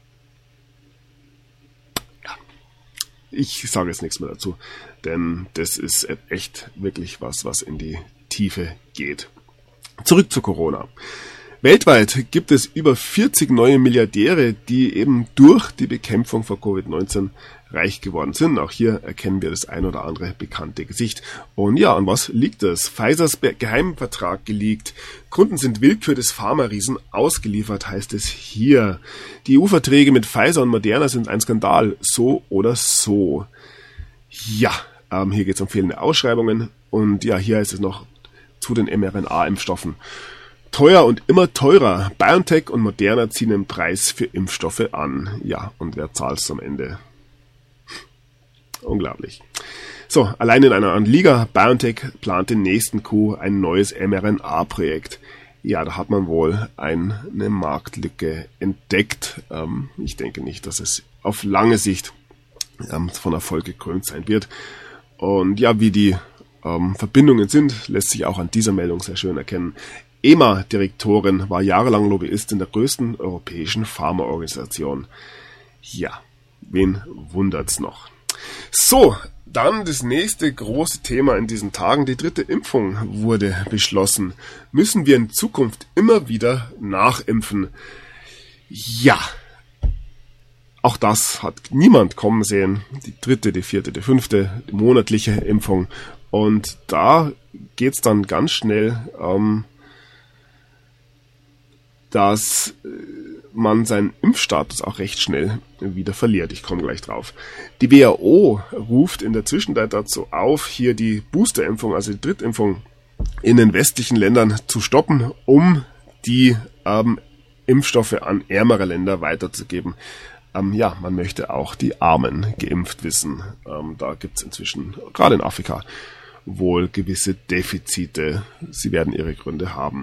ich sage jetzt nichts mehr dazu, denn das ist echt wirklich was, was in die Tiefe geht. Zurück zu Corona. Weltweit gibt es über vierzig neue Milliardäre, die eben durch die Bekämpfung von Covid neunzehn reich geworden sind. Auch hier erkennen wir das ein oder andere bekannte Gesicht. Und ja, an was liegt das? Pfizers Geheimvertrag geleakt. Kunden sind Willkür des Pharma-Riesen ausgeliefert, heißt es hier. Die E U-Verträge mit Pfizer und Moderna sind ein Skandal. So oder so. Ja, ähm, hier geht es um fehlende Ausschreibungen. Und ja, hier heißt es noch zu den mRNA-Impfstoffen. Teuer und immer teurer. BioNTech und Moderna ziehen den Preis für Impfstoffe an. Ja, und wer zahlt es am Ende? Unglaublich. So, allein in einer anderen Liga. BioNTech plant den nächsten Coup ein neues mRNA-Projekt. Ja, da hat man wohl eine Marktlücke entdeckt. Ähm, ich denke nicht, dass es auf lange Sicht ähm, von Erfolg gekrönt sein wird. Und ja, wie die ähm, Verbindungen sind, lässt sich auch an dieser Meldung sehr schön erkennen. E M A-Direktorin war jahrelang Lobbyistin der größten europäischen Pharmaorganisation. Ja, wen wundert's noch? So, dann das nächste große Thema in diesen Tagen. Die dritte Impfung wurde beschlossen. Müssen wir in Zukunft immer wieder nachimpfen? Ja, auch das hat niemand kommen sehen. Die dritte, die vierte, die fünfte, die monatliche Impfung. Und da geht's dann ganz schnell, ähm, dass man seinen Impfstatus auch recht schnell wieder verliert. Ich komme gleich drauf. Die W H O ruft in der Zwischenzeit dazu auf, hier die Boosterimpfung, also die Drittimpfung in den westlichen Ländern zu stoppen, um die ähm, Impfstoffe an ärmere Länder weiterzugeben. Ähm, ja, man möchte auch die Armen geimpft wissen. Ähm, da gibt es inzwischen, gerade in Afrika, wohl gewisse Defizite. Sie werden ihre Gründe haben.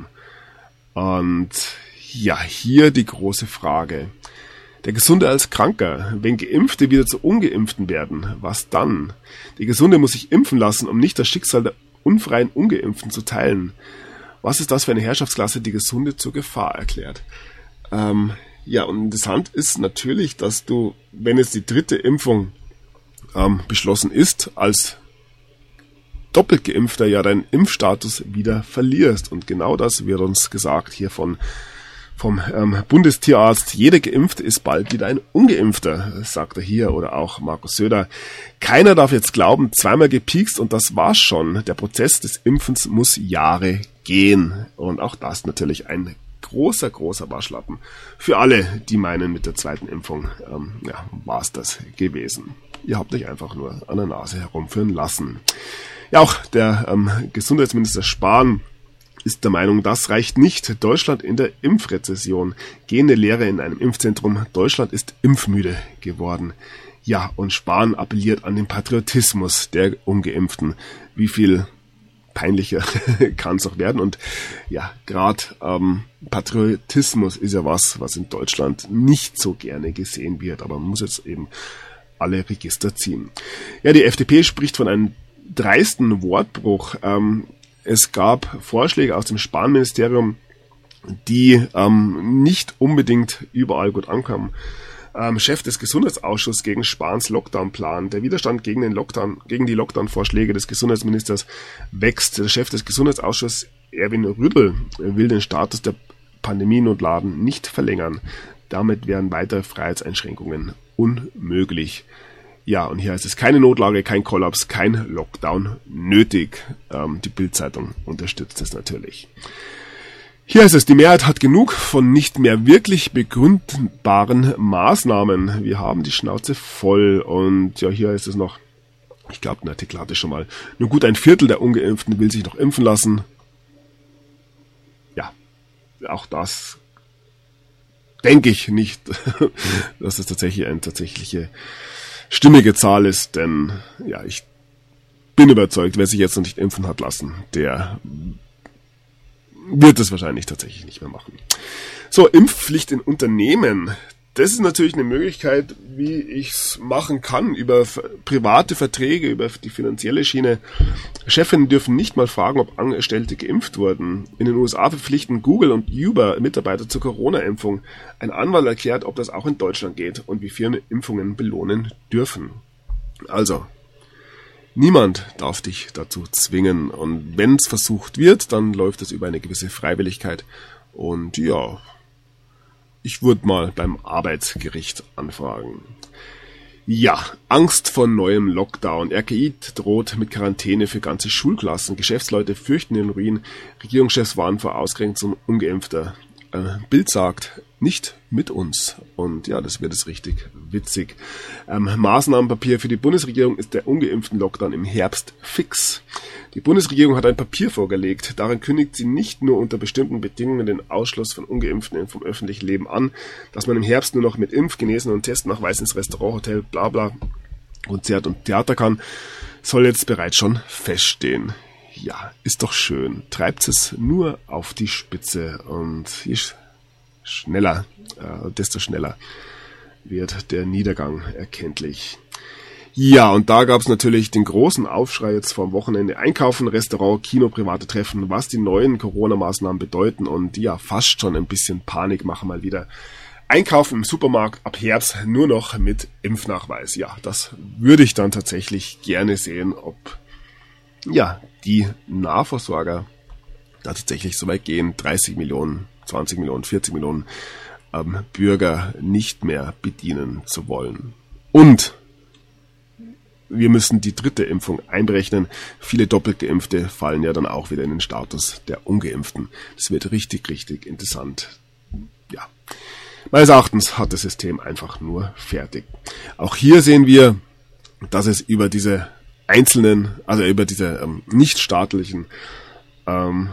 Und ja, hier die große Frage. Der Gesunde als Kranker. Wenn Geimpfte wieder zu Ungeimpften werden, was dann? Der Gesunde muss sich impfen lassen, um nicht das Schicksal der unfreien Ungeimpften zu teilen. Was ist das für eine Herrschaftsklasse, die Gesunde zur Gefahr erklärt? Ähm, ja, und interessant ist natürlich, dass du, wenn jetzt die dritte Impfung ähm, beschlossen ist, als doppelt Geimpfter ja deinen Impfstatus wieder verlierst. Und genau das wird uns gesagt hier von vom ähm, Bundestierarzt. Jeder Geimpfte ist bald wieder ein Ungeimpfter, sagt er hier, oder auch Markus Söder. Keiner darf jetzt glauben, zweimal gepiekst und das war's schon. Der Prozess des Impfens muss Jahre gehen. Und auch das natürlich ein großer, großer Waschlappen für alle, die meinen, mit der zweiten Impfung ähm, ja, war's das gewesen. Ihr habt euch einfach nur an der Nase herumführen lassen. Ja, auch der ähm, Gesundheitsminister Spahn ist der Meinung, das reicht nicht. Deutschland in der Impfrezession. Gehende Lehre in einem Impfzentrum. Deutschland ist impfmüde geworden. Ja, und Spahn appelliert an den Patriotismus der Ungeimpften. Wie viel peinlicher kann es auch werden? Und ja, gerade ähm, Patriotismus ist ja was, was in Deutschland nicht so gerne gesehen wird. Aber man muss jetzt eben alle Register ziehen. Ja, die F D P spricht von einem dreisten Wortbruch. Ähm, Es gab Vorschläge aus dem Spahn-Ministerium, die ähm, nicht unbedingt überall gut ankamen. Ähm, Chef des Gesundheitsausschusses gegen Spahns Lockdown-Plan. Der Widerstand gegen den Lockdown, gegen die Lockdown-Vorschläge des Gesundheitsministers wächst. Der Chef des Gesundheitsausschusses, Erwin Rübbel, will den Status der Pandemienotlagen nicht verlängern. Damit wären weitere Freiheitseinschränkungen unmöglich. Ja, und hier heißt es keine Notlage, kein Kollaps, kein Lockdown nötig. Ähm, die Bild-Zeitung unterstützt es natürlich. Hier heißt es, die Mehrheit hat genug von nicht mehr wirklich begründbaren Maßnahmen. Wir haben die Schnauze voll. Und ja, hier heißt es noch, ich glaube, ein Artikel hatte ich schon mal, nur gut ein Viertel der Ungeimpften will sich noch impfen lassen. Ja, auch das denke ich nicht, dass es tatsächlich eine tatsächliche stimmige Zahl ist, denn ja, ich bin überzeugt, wer sich jetzt noch nicht impfen hat lassen, der wird es wahrscheinlich tatsächlich nicht mehr machen. So, Impfpflicht in Unternehmen. Das ist natürlich eine Möglichkeit, wie ich es machen kann, über private Verträge, über die finanzielle Schiene. Chefinnen dürfen nicht mal fragen, ob Angestellte geimpft wurden. In den U S A verpflichten Google und Uber Mitarbeiter zur Corona-Impfung. Ein Anwalt erklärt, ob das auch in Deutschland geht und wie Firmen Impfungen belohnen dürfen. Also, niemand darf dich dazu zwingen. Und wenn es versucht wird, dann läuft es über eine gewisse Freiwilligkeit. Und ja, ich würde mal beim Arbeitsgericht anfragen. Ja, Angst vor neuem Lockdown. R K I droht mit Quarantäne für ganze Schulklassen. Geschäftsleute fürchten den Ruin. Regierungschefs warnen vor Ausgrenzung Ungeimpfter. Äh, Bild sagt, nicht mit uns. Und ja, das wird es richtig witzig. Ähm, Maßnahmenpapier für die Bundesregierung ist der ungeimpften Lockdown im Herbst fix. Die Bundesregierung hat ein Papier vorgelegt. Darin kündigt sie nicht nur unter bestimmten Bedingungen den Ausschluss von Ungeimpften vom öffentlichen Leben an, dass man im Herbst nur noch mit Impf-, Genesen- und Testnachweis ins Restaurant, Hotel, bla bla, Konzert und Theater kann, soll jetzt bereits schon feststehen. Ja, ist doch schön. Treibt es nur auf die Spitze und je schneller, äh, desto schneller wird der Niedergang erkenntlich. Ja, und da gab es natürlich den großen Aufschrei jetzt vor dem Wochenende. Einkaufen, Restaurant, Kino, private Treffen, was die neuen Corona-Maßnahmen bedeuten und ja, fast schon ein bisschen Panik machen mal wieder. Einkaufen im Supermarkt ab Herbst nur noch mit Impfnachweis. Ja, das würde ich dann tatsächlich gerne sehen, ob ja die Nahversorger da tatsächlich so weit gehen, dreißig Millionen, zwanzig Millionen, vierzig Millionen ähm, Bürger nicht mehr bedienen zu wollen. Und wir müssen die dritte Impfung einberechnen. Viele doppelt Geimpfte fallen ja dann auch wieder in den Status der Ungeimpften. Das wird richtig, richtig interessant. Ja, meines Erachtens hat das System einfach nur fertig. Auch hier sehen wir, dass es über diese einzelnen, also über diese ähm, nichtstaatlichen ähm,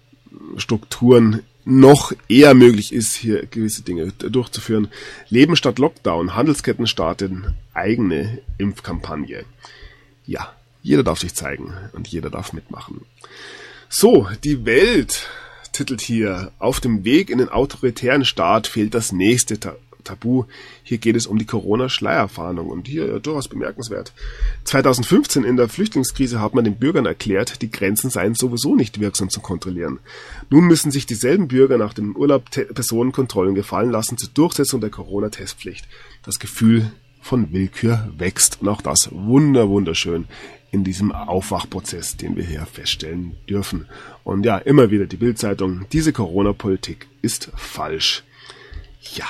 Strukturen noch eher möglich ist, hier gewisse Dinge durchzuführen. Leben statt Lockdown. Handelsketten starten eigene Impfkampagne. Ja, jeder darf sich zeigen und jeder darf mitmachen. So, die Welt titelt hier, auf dem Weg in den autoritären Staat fehlt das nächste Ta- Tabu. Hier geht es um die Corona-Schleierfahndung und hier ja, durchaus bemerkenswert. zwanzig fünfzehn in der Flüchtlingskrise hat man den Bürgern erklärt, die Grenzen seien sowieso nicht wirksam zu kontrollieren. Nun müssen sich dieselben Bürger nach dem Urlaub te- Personenkontrollen gefallen lassen zur Durchsetzung der Corona-Testpflicht. Das Gefühl von Willkür wächst und auch das wunder wunderschön in diesem Aufwachprozess, den wir hier feststellen dürfen. Und ja, immer wieder die Bild-Zeitung, diese Corona-Politik ist falsch. Ja.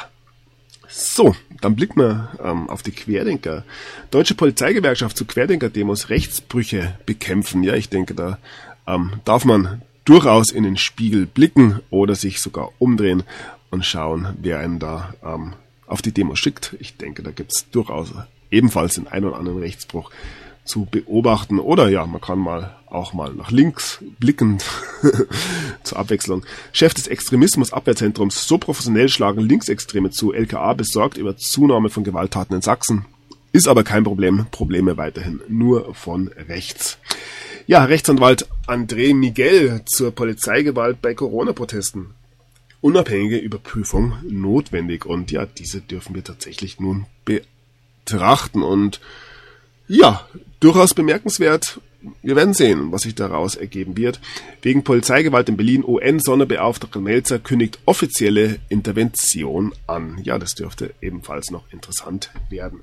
So, dann blicken wir ähm, auf die Querdenker. Deutsche Polizeigewerkschaft zu Querdenker-Demos Rechtsbrüche bekämpfen. Ja, ich denke, da ähm, darf man durchaus in den Spiegel blicken oder sich sogar umdrehen und schauen, wer einen da ähm, auf die Demo schickt. Ich denke, da gibt es durchaus ebenfalls den einen oder anderen Rechtsbruch zu beobachten. Oder ja, man kann mal auch mal nach links blicken zur Abwechslung. Chef des Extremismus-Abwehrzentrums, so professionell schlagen Linksextreme zu. L K A besorgt über Zunahme von Gewalttaten in Sachsen. Ist aber kein Problem. Probleme weiterhin nur von rechts. Ja, Rechtsanwalt André Miguel zur Polizeigewalt bei Corona-Protesten. Unabhängige Überprüfung notwendig. Und ja, diese dürfen wir tatsächlich nun betrachten. Und ja, durchaus bemerkenswert. Wir werden sehen, was sich daraus ergeben wird. Wegen Polizeigewalt in Berlin, U N-Sonderbeauftragter Melzer kündigt offizielle Intervention an. Ja, das dürfte ebenfalls noch interessant werden.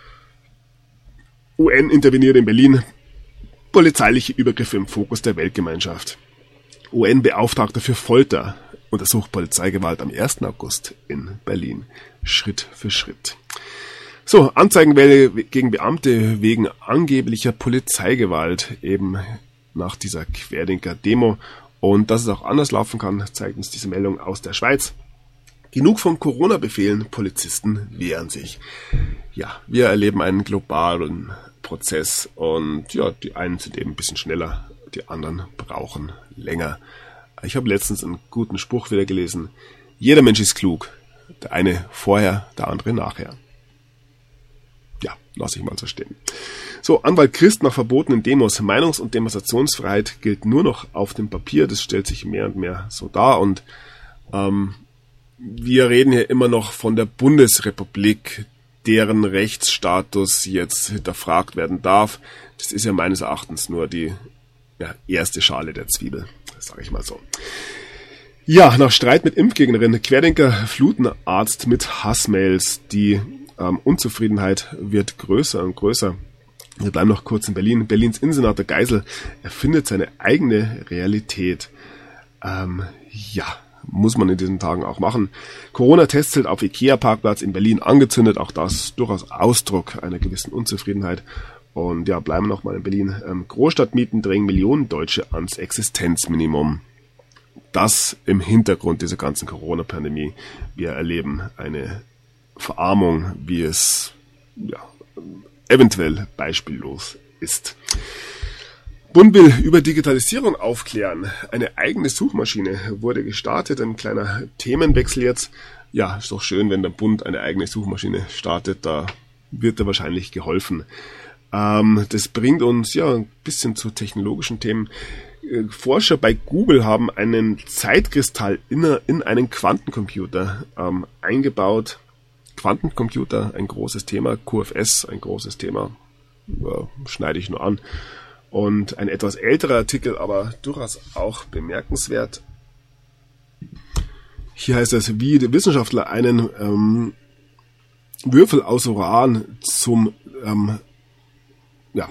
U N interveniert in Berlin. Polizeiliche Übergriffe im Fokus der Weltgemeinschaft. U N-Beauftragter für Folter untersucht Polizeigewalt am ersten August in Berlin. Schritt für Schritt. So, Anzeigenwelle gegen Beamte wegen angeblicher Polizeigewalt, eben nach dieser Querdenker-Demo. Und dass es auch anders laufen kann, zeigt uns diese Meldung aus der Schweiz. Genug von Corona-Befehlen, Polizisten wehren sich. Ja, wir erleben einen globalen Prozess und ja, die einen sind eben ein bisschen schneller, die anderen brauchen länger. Ich habe letztens einen guten Spruch wieder gelesen. Jeder Mensch ist klug. Der eine vorher, der andere nachher. Ja, lasse ich mal so stehen. So, Anwalt Christ nach verbotenen Demos. Meinungs- und Demonstrationsfreiheit gilt nur noch auf dem Papier. Das stellt sich mehr und mehr so dar. Und ähm, wir reden hier immer noch von der Bundesrepublik, deren Rechtsstatus jetzt hinterfragt werden darf. Das ist ja meines Erachtens nur die ja, erste Schale der Zwiebel, sage ich mal so. Ja, nach Streit mit Impfgegnerinnen, Querdenker fluten Arzt mit Hassmails. Die ähm, Unzufriedenheit wird größer und größer. Wir bleiben noch kurz in Berlin. Berlins Innensenator Geisel erfindet seine eigene Realität. Ähm, ja, muss man in diesen Tagen auch machen. Corona-Testzelt auf Ikea-Parkplatz in Berlin angezündet. Auch das durchaus Ausdruck einer gewissen Unzufriedenheit. Und ja, bleiben wir noch mal in Berlin. Ähm, Großstadtmieten drängen Millionen Deutsche ans Existenzminimum. Das im Hintergrund dieser ganzen Corona-Pandemie. Wir erleben eine Verarmung, wie es ja, eventuell beispiellos ist. Bund will über Digitalisierung aufklären. Eine eigene Suchmaschine wurde gestartet. Ein kleiner Themenwechsel jetzt. Ja, ist doch schön, wenn der Bund eine eigene Suchmaschine startet. Da wird er wahrscheinlich geholfen. Ähm, das bringt uns ja ein bisschen zu technologischen Themen. Äh, Forscher bei Google haben einen Zeitkristall in, in einen Quantencomputer ähm, eingebaut. Quantencomputer, ein großes Thema. Q F S, ein großes Thema. Ja, schneide ich nur an. Und ein etwas älterer Artikel, aber durchaus auch bemerkenswert. Hier heißt es, wie die Wissenschaftler einen ähm, Würfel aus Uran zum ähm, ja,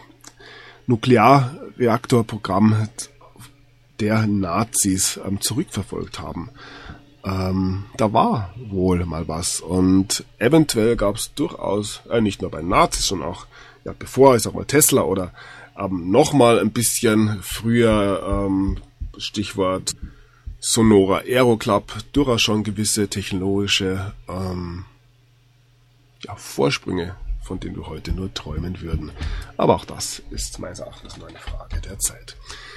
Nuklearreaktorprogramm der Nazis ähm, zurückverfolgt haben. Ähm, da war wohl mal was. Und eventuell gab es durchaus, äh, nicht nur bei Nazis, sondern auch ja, bevor, ich sag mal Tesla oder ähm, nochmal ein bisschen früher, ähm, Stichwort Sonora Aeroclub, durchaus schon gewisse technologische ähm, ja, Vorsprünge, von denen wir heute nur träumen würden. Aber auch das ist meines Erachtens nur eine Frage der Zeit.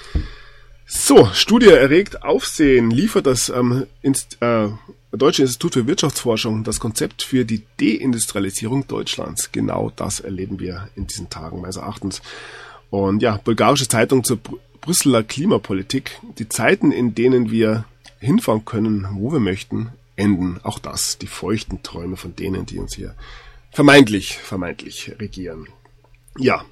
So, Studie erregt Aufsehen, liefert das ähm, Inst- äh, Deutsche Institut für Wirtschaftsforschung das Konzept für die Deindustrialisierung Deutschlands. Genau das erleben wir in diesen Tagen meines Erachtens. Und ja, bulgarische Zeitung zur Br- Brüsseler Klimapolitik. Die Zeiten, in denen wir hinfahren können, wo wir möchten, enden. Auch das, die feuchten Träume von denen, die uns hier vermeintlich, vermeintlich regieren. Ja.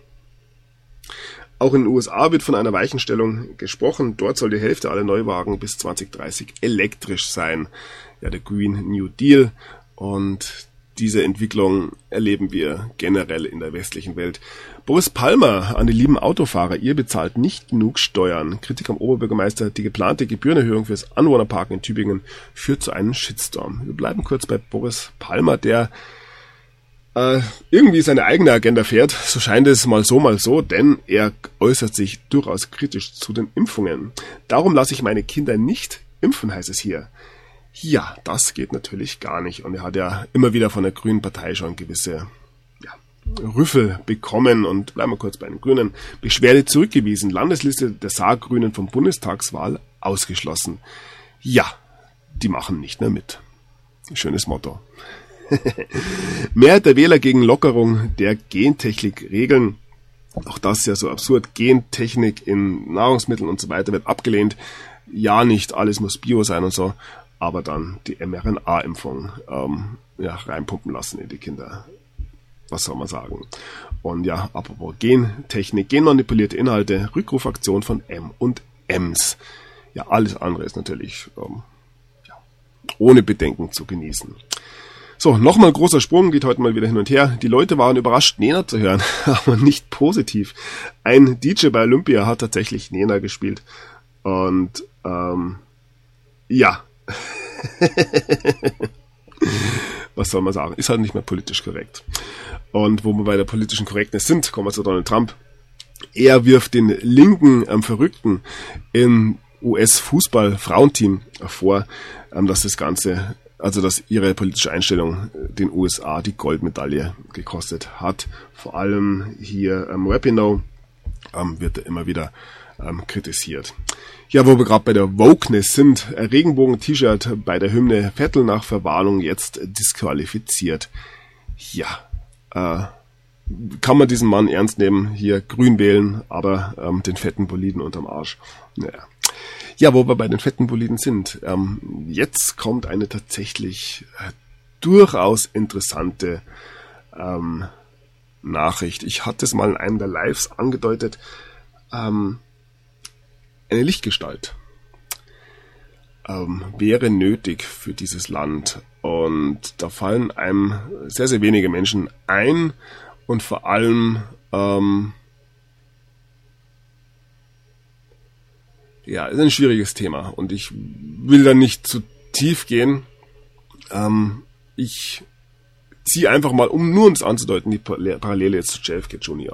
Auch in den U S A wird von einer Weichenstellung gesprochen. Dort soll die Hälfte aller Neuwagen bis zwanzig dreißig elektrisch sein. Ja, der Green New Deal. Und diese Entwicklung erleben wir generell in der westlichen Welt. Boris Palmer an die lieben Autofahrer. Ihr bezahlt nicht genug Steuern. Kritik am Oberbürgermeister. Die geplante Gebührenerhöhung fürs Anwohnerparken in Tübingen führt zu einem Shitstorm. Wir bleiben kurz bei Boris Palmer, der Äh, irgendwie seine eigene Agenda fährt, so scheint es mal so, mal so, denn er äußert sich durchaus kritisch zu den Impfungen. Darum lasse ich meine Kinder nicht impfen, heißt es hier. Ja, das geht natürlich gar nicht. Und er hat ja immer wieder von der Grünen Partei schon gewisse ja, Rüffel bekommen. Und bleiben wir kurz bei den Grünen. Beschwerde zurückgewiesen. Landesliste der Saargrünen vom Bundestagswahl ausgeschlossen. Ja, die machen nicht mehr mit. Schönes Motto. Mehrheit der Wähler gegen Lockerung der Gentechnik-Regeln. Auch das ist ja so absurd. Gentechnik in Nahrungsmitteln und so weiter wird abgelehnt. Ja, nicht alles muss Bio sein und so, aber dann die mRNA-Impfung ähm, ja, reinpumpen lassen in die Kinder. Was soll man sagen? Und ja, apropos Gentechnik, genmanipulierte Inhalte, Rückrufaktion von M und M's. Ja, alles andere ist natürlich ähm, ja, ohne Bedenken zu genießen. So, nochmal ein großer Sprung, geht heute mal wieder hin und her. Die Leute waren überrascht, Nena zu hören, aber nicht positiv. Ein D J bei Olympia hat tatsächlich Nena gespielt. Und, ähm, ja. was soll man sagen, ist halt nicht mehr politisch korrekt. Und wo wir bei der politischen Korrektness sind, kommen wir zu Donald Trump. Er wirft den linken ähm, Verrückten im U S-Fußball-Frauenteam vor, ähm, dass das Ganze, also dass ihre politische Einstellung den U S A die Goldmedaille gekostet hat. Vor allem hier ähm, Rapinoe ähm, wird immer wieder ähm, kritisiert. Ja, wo wir gerade bei der Wokeness sind, ein Regenbogen-T-Shirt bei der Hymne Vettel nach Verwarnung jetzt disqualifiziert. Ja, äh, kann man diesen Mann ernst nehmen, hier grün wählen, aber ähm, den fetten Boliden unterm Arsch. Naja. Ja, wo wir bei den fetten Boliden sind, ähm, jetzt kommt eine tatsächlich äh, durchaus interessante ähm, Nachricht. Ich hatte es mal in einem der Lives angedeutet, ähm, eine Lichtgestalt ähm, wäre nötig für dieses Land. Und da fallen einem sehr, sehr wenige Menschen ein und vor allem ähm, ja, ist ein schwieriges Thema und ich will da nicht zu tief gehen. Ähm, ich ziehe einfach mal, um nur uns anzudeuten, die Parallele jetzt zu J F K Junior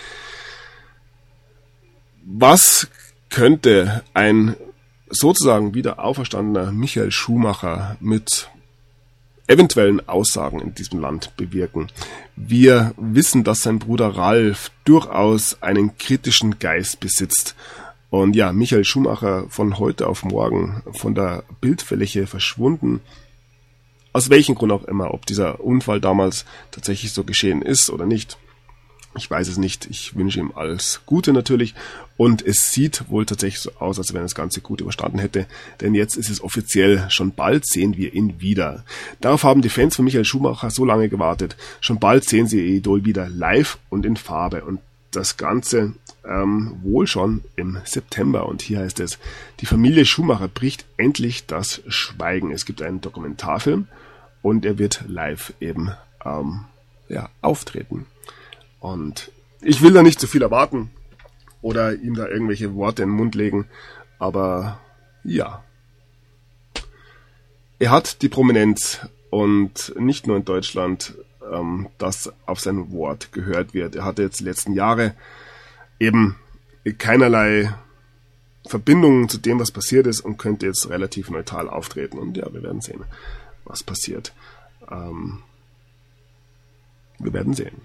Was könnte ein sozusagen wieder auferstandener Michael Schumacher mit eventuellen Aussagen in diesem Land bewirken? Wir wissen, dass sein Bruder Ralf durchaus einen kritischen Geist besitzt. Und ja, Michael Schumacher von heute auf morgen von der Bildfläche verschwunden. Aus welchem Grund auch immer, ob dieser Unfall damals tatsächlich so geschehen ist oder nicht. Ich weiß es nicht. Ich wünsche ihm alles Gute natürlich. Und es sieht wohl tatsächlich so aus, als wenn er das Ganze gut überstanden hätte. Denn jetzt ist es offiziell. Schon bald sehen wir ihn wieder. Darauf haben die Fans von Michael Schumacher so lange gewartet. Schon bald sehen sie ihr Idol wieder live und in Farbe. Und das Ganze ähm, wohl schon im September. Und hier heißt es, die Familie Schumacher bricht endlich das Schweigen. Es gibt einen Dokumentarfilm und er wird live eben ähm, ja, auftreten. Und ich will da nicht zu viel erwarten oder ihm da irgendwelche Worte in den Mund legen, aber ja. Er hat die Prominenz und nicht nur in Deutschland, ähm, dass auf sein Wort gehört wird. Er hatte jetzt die letzten Jahre eben keinerlei Verbindungen zu dem, was passiert ist und könnte jetzt relativ neutral auftreten. Und ja, wir werden sehen, was passiert. Ähm, wir werden sehen.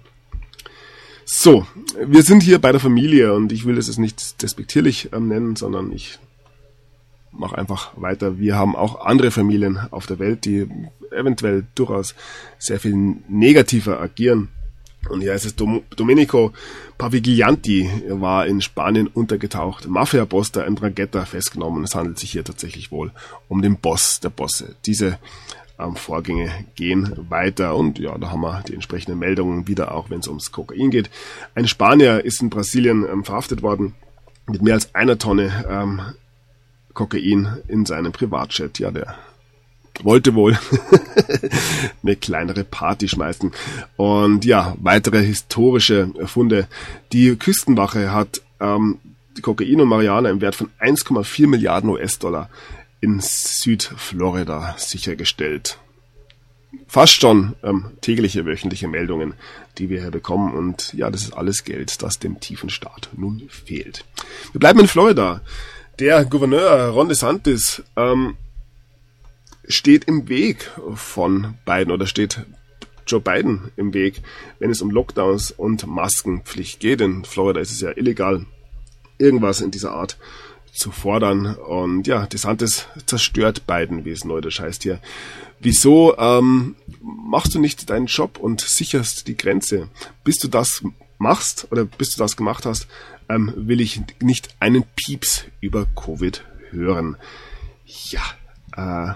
So, wir sind hier bei der Familie und ich will das jetzt nicht despektierlich ähm, nennen, sondern ich mache einfach weiter. Wir haben auch andere Familien auf der Welt, die eventuell durchaus sehr viel negativer agieren. Und hier ist es Dom- Domenico Paviglianti war in Spanien untergetaucht. Mafia-Boss der Ndrangheta festgenommen. Es handelt sich hier tatsächlich wohl um den Boss der Bosse. Diese ähm, Vorgänge gehen weiter und ja, da haben wir die entsprechenden Meldungen wieder, auch wenn es ums Kokain geht. Ein Spanier ist in Brasilien ähm, verhaftet worden mit mehr als einer Tonne ähm, Kokain in seinem Privatjet. Ja, der wollte wohl eine kleinere Party schmeißen. Und ja, weitere historische Funde. Die Küstenwache hat ähm, Kokain und Marihuana im Wert von eins Komma vier Milliarden U S-Dollar in Südflorida sichergestellt. Fast schon ähm, tägliche, wöchentliche Meldungen, die wir hier bekommen. Und ja, das ist alles Geld, das dem tiefen Staat nun fehlt. Wir bleiben in Florida. Der Gouverneur Ron DeSantis ähm, steht im Weg von Biden oder steht Joe Biden im Weg, wenn es um Lockdowns und Maskenpflicht geht. In Florida ist es ja illegal, irgendwas in dieser Art zu fordern. Und ja, DeSantis zerstört Biden, wie es neudeutsch heißt hier. Wieso ähm, machst du nicht deinen Job und sicherst die Grenze? Bis du das machst oder bis du das gemacht hast, ähm, will ich nicht einen Pieps über Covid hören. Ja, äh,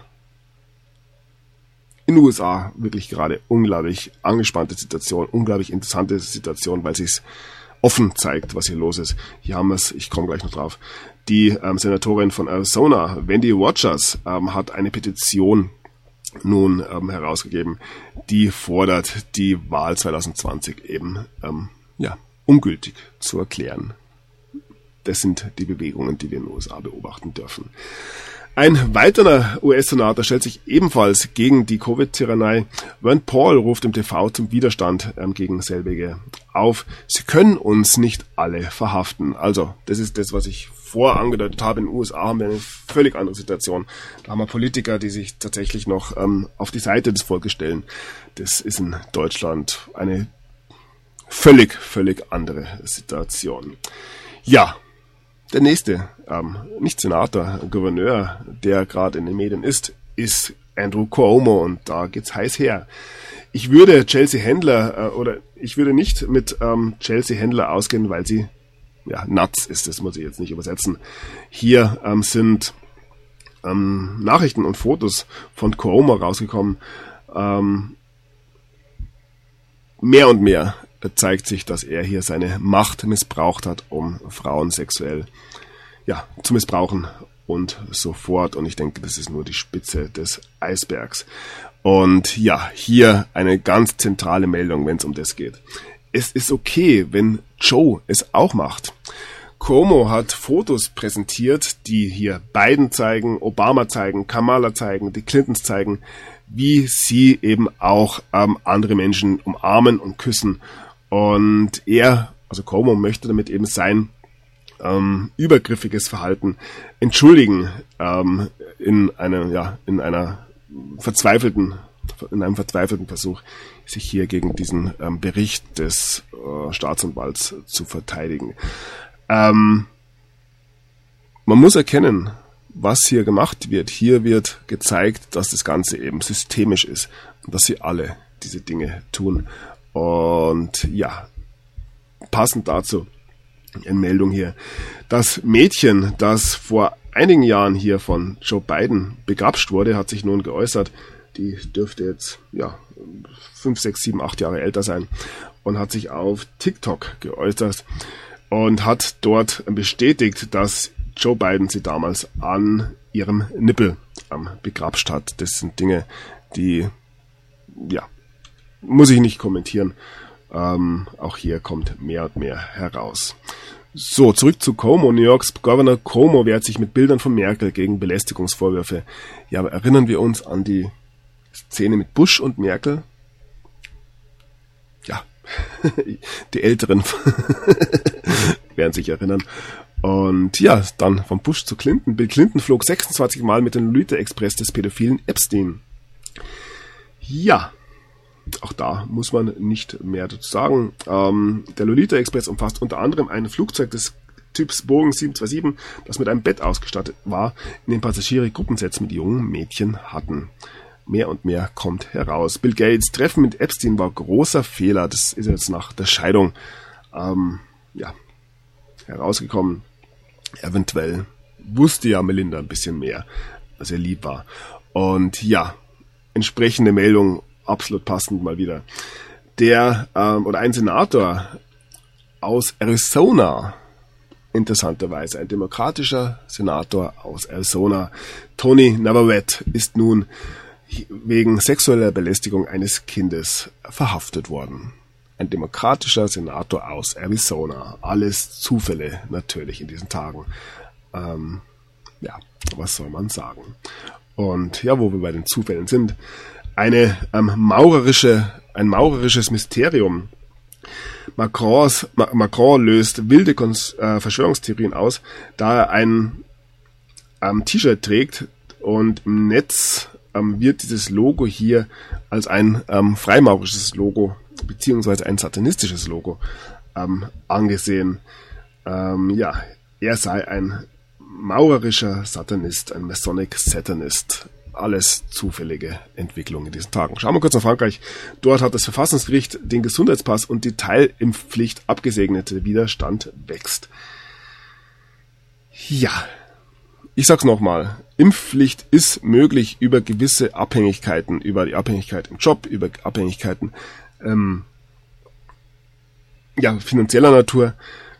in den U S A wirklich gerade unglaublich angespannte Situation, unglaublich interessante Situation, weil sich's offen zeigt, was hier los ist. Hier haben wir es, ich komme gleich noch drauf. Die ähm, Senatorin von Arizona, Wendy Rogers, ähm, hat eine Petition nun ähm, herausgegeben, die fordert, die Wahl zwanzig zwanzig eben ähm, ja, ungültig zu erklären. Das sind die Bewegungen, die wir in den U S A beobachten dürfen. Ein weiterer U S-Senator stellt sich ebenfalls gegen die Covid-Tyrannei. Rand Paul ruft im T V zum Widerstand ähm, gegen selbige auf. Sie können uns nicht alle verhaften. Also, das ist das, was ich vorher angedeutet habe. In den U S A haben wir eine völlig andere Situation. Da haben wir Politiker, die sich tatsächlich noch ähm, auf die Seite des Volkes stellen. Das ist in Deutschland eine völlig, völlig andere Situation. Ja. Der nächste, ähm, nicht Senator, Gouverneur, der gerade in den Medien ist, ist Andrew Cuomo und da geht's heiß her. Ich würde Chelsea Handler äh, oder ich würde nicht mit ähm, Chelsea Handler ausgehen, weil sie ja nuts ist, das muss ich jetzt nicht übersetzen. Hier ähm, sind ähm, Nachrichten und Fotos von Cuomo rausgekommen. Ähm, mehr und mehr zeigt sich, dass er hier seine Macht missbraucht hat, um Frauen sexuell ja, zu missbrauchen und so fort. Und ich denke, das ist nur die Spitze des Eisbergs. Und ja, hier eine ganz zentrale Meldung, wenn es um das geht. Es ist okay, wenn Joe es auch macht. Cuomo hat Fotos präsentiert, die hier Biden zeigen, Obama zeigen, Kamala zeigen, die Clintons zeigen, wie sie eben auch ähm, andere Menschen umarmen und küssen. Und er, also Cuomo, möchte damit eben sein ähm, übergriffiges Verhalten entschuldigen ähm, in einer, ja, in einer verzweifelten, in einem verzweifelten Versuch, sich hier gegen diesen ähm, Bericht des äh, Staatsanwalts zu verteidigen. Ähm, man muss erkennen, was hier gemacht wird. Hier wird gezeigt, dass das Ganze eben systemisch ist und dass sie alle diese Dinge tun. Und ja, passend dazu eine Meldung hier. Das Mädchen, das vor einigen Jahren hier von Joe Biden begrapscht wurde, hat sich nun geäußert. Die dürfte jetzt ja fünf, sechs, sieben, acht Jahre älter sein und hat sich auf TikTok geäußert und hat dort bestätigt, dass Joe Biden sie damals an ihrem Nippel ähm, begrapscht hat. Das sind Dinge, die ja muss ich nicht kommentieren. Ähm, auch hier kommt mehr und mehr heraus. So, zurück zu Cuomo. New Yorks Governor Cuomo wehrt sich mit Bildern von Merkel gegen Belästigungsvorwürfe. Ja, aber erinnern wir uns an die Szene mit Bush und Merkel? Ja, die Älteren werden sich erinnern. Und ja, dann von Bush zu Clinton. Bill Clinton flog sechsundzwanzig Mal mit dem Lolita Express des pädophilen Epstein. Ja, auch da muss man nicht mehr dazu sagen. Ähm, der Lolita Express umfasst unter anderem ein Flugzeug des Typs Boeing sieben zwei sieben, das mit einem Bett ausgestattet war, in dem Passagiere Gruppensets mit jungen Mädchen hatten. Mehr und mehr kommt heraus. Bill Gates Treffen mit Epstein war großer Fehler. Das ist jetzt nach der Scheidung ähm, ja, herausgekommen. Eventuell wusste ja Melinda ein bisschen mehr, als er lieb war. Und ja, entsprechende Meldung absolut passend mal wieder. Der ähm, oder ein Senator aus Arizona, interessanterweise ein demokratischer Senator aus Arizona, Tony Navarrete, ist nun wegen sexueller Belästigung eines Kindes verhaftet worden. Ein demokratischer Senator aus Arizona. Alles Zufälle natürlich in diesen Tagen. Ähm, ja, was soll man sagen? Und ja, wo wir bei den Zufällen sind, eine ähm, maurerische, ein maurerisches Mysterium. Macrons, Ma- Macron löst wilde Kons- äh, Verschwörungstheorien aus, da er ein ähm, T-Shirt trägt und im Netz ähm, wird dieses Logo hier als ein ähm, freimaurisches Logo beziehungsweise ein satanistisches Logo ähm, angesehen. Ähm, ja, er sei ein maurerischer Satanist, ein Masonic Satanist. Alles zufällige Entwicklungen in diesen Tagen. Schauen wir kurz nach Frankreich. Dort hat das Verfassungsgericht den Gesundheitspass und die Teilimpfpflicht abgesegnet. Der Widerstand wächst. Ja, ich sag's nochmal. Impfpflicht ist möglich über gewisse Abhängigkeiten, über die Abhängigkeit im Job, über Abhängigkeiten ähm, ja, finanzieller Natur.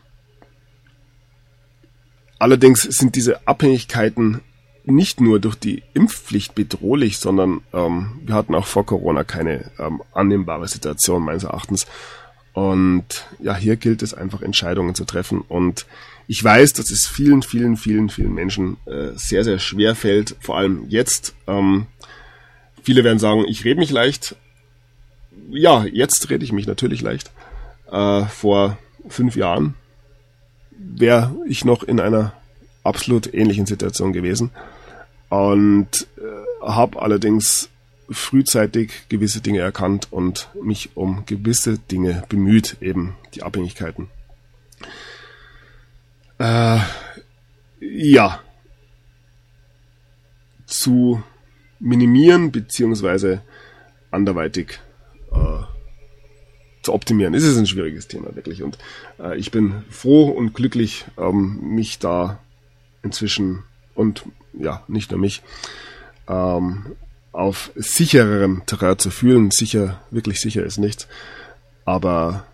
Allerdings sind diese Abhängigkeiten nicht nur durch die Impfpflicht bedrohlich, sondern ähm, wir hatten auch vor Corona keine ähm, annehmbare Situation meines Erachtens. Und ja, hier gilt es einfach, Entscheidungen zu treffen. Und ich weiß, dass es vielen, vielen, vielen, vielen Menschen äh, sehr, sehr schwer fällt, vor allem jetzt. Ähm, viele werden sagen, ich rede mich leicht. Ja, jetzt rede ich mich natürlich leicht. Äh, vor fünf Jahren wäre ich noch in einer absolut ähnlichen Situation gewesen. Und äh, habe allerdings frühzeitig gewisse Dinge erkannt und mich um gewisse Dinge bemüht, eben die Abhängigkeiten. Äh, ja, zu minimieren beziehungsweise anderweitig äh, zu optimieren. Es ist ein schwieriges Thema, wirklich. Und äh, ich bin froh und glücklich, ähm, mich da inzwischen und ja, nicht nur mich, ähm, auf sichererem Terrain zu fühlen. Sicher, wirklich sicher ist nichts. Aber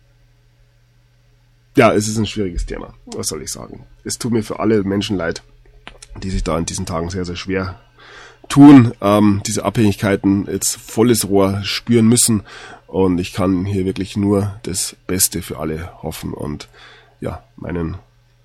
ja, es ist ein schwieriges Thema. Was soll ich sagen? Es tut mir für alle Menschen leid, die sich da in diesen Tagen sehr, sehr schwer tun, ähm, diese Abhängigkeiten jetzt volles Rohr spüren müssen. Und ich kann hier wirklich nur das Beste für alle hoffen und ja, meinen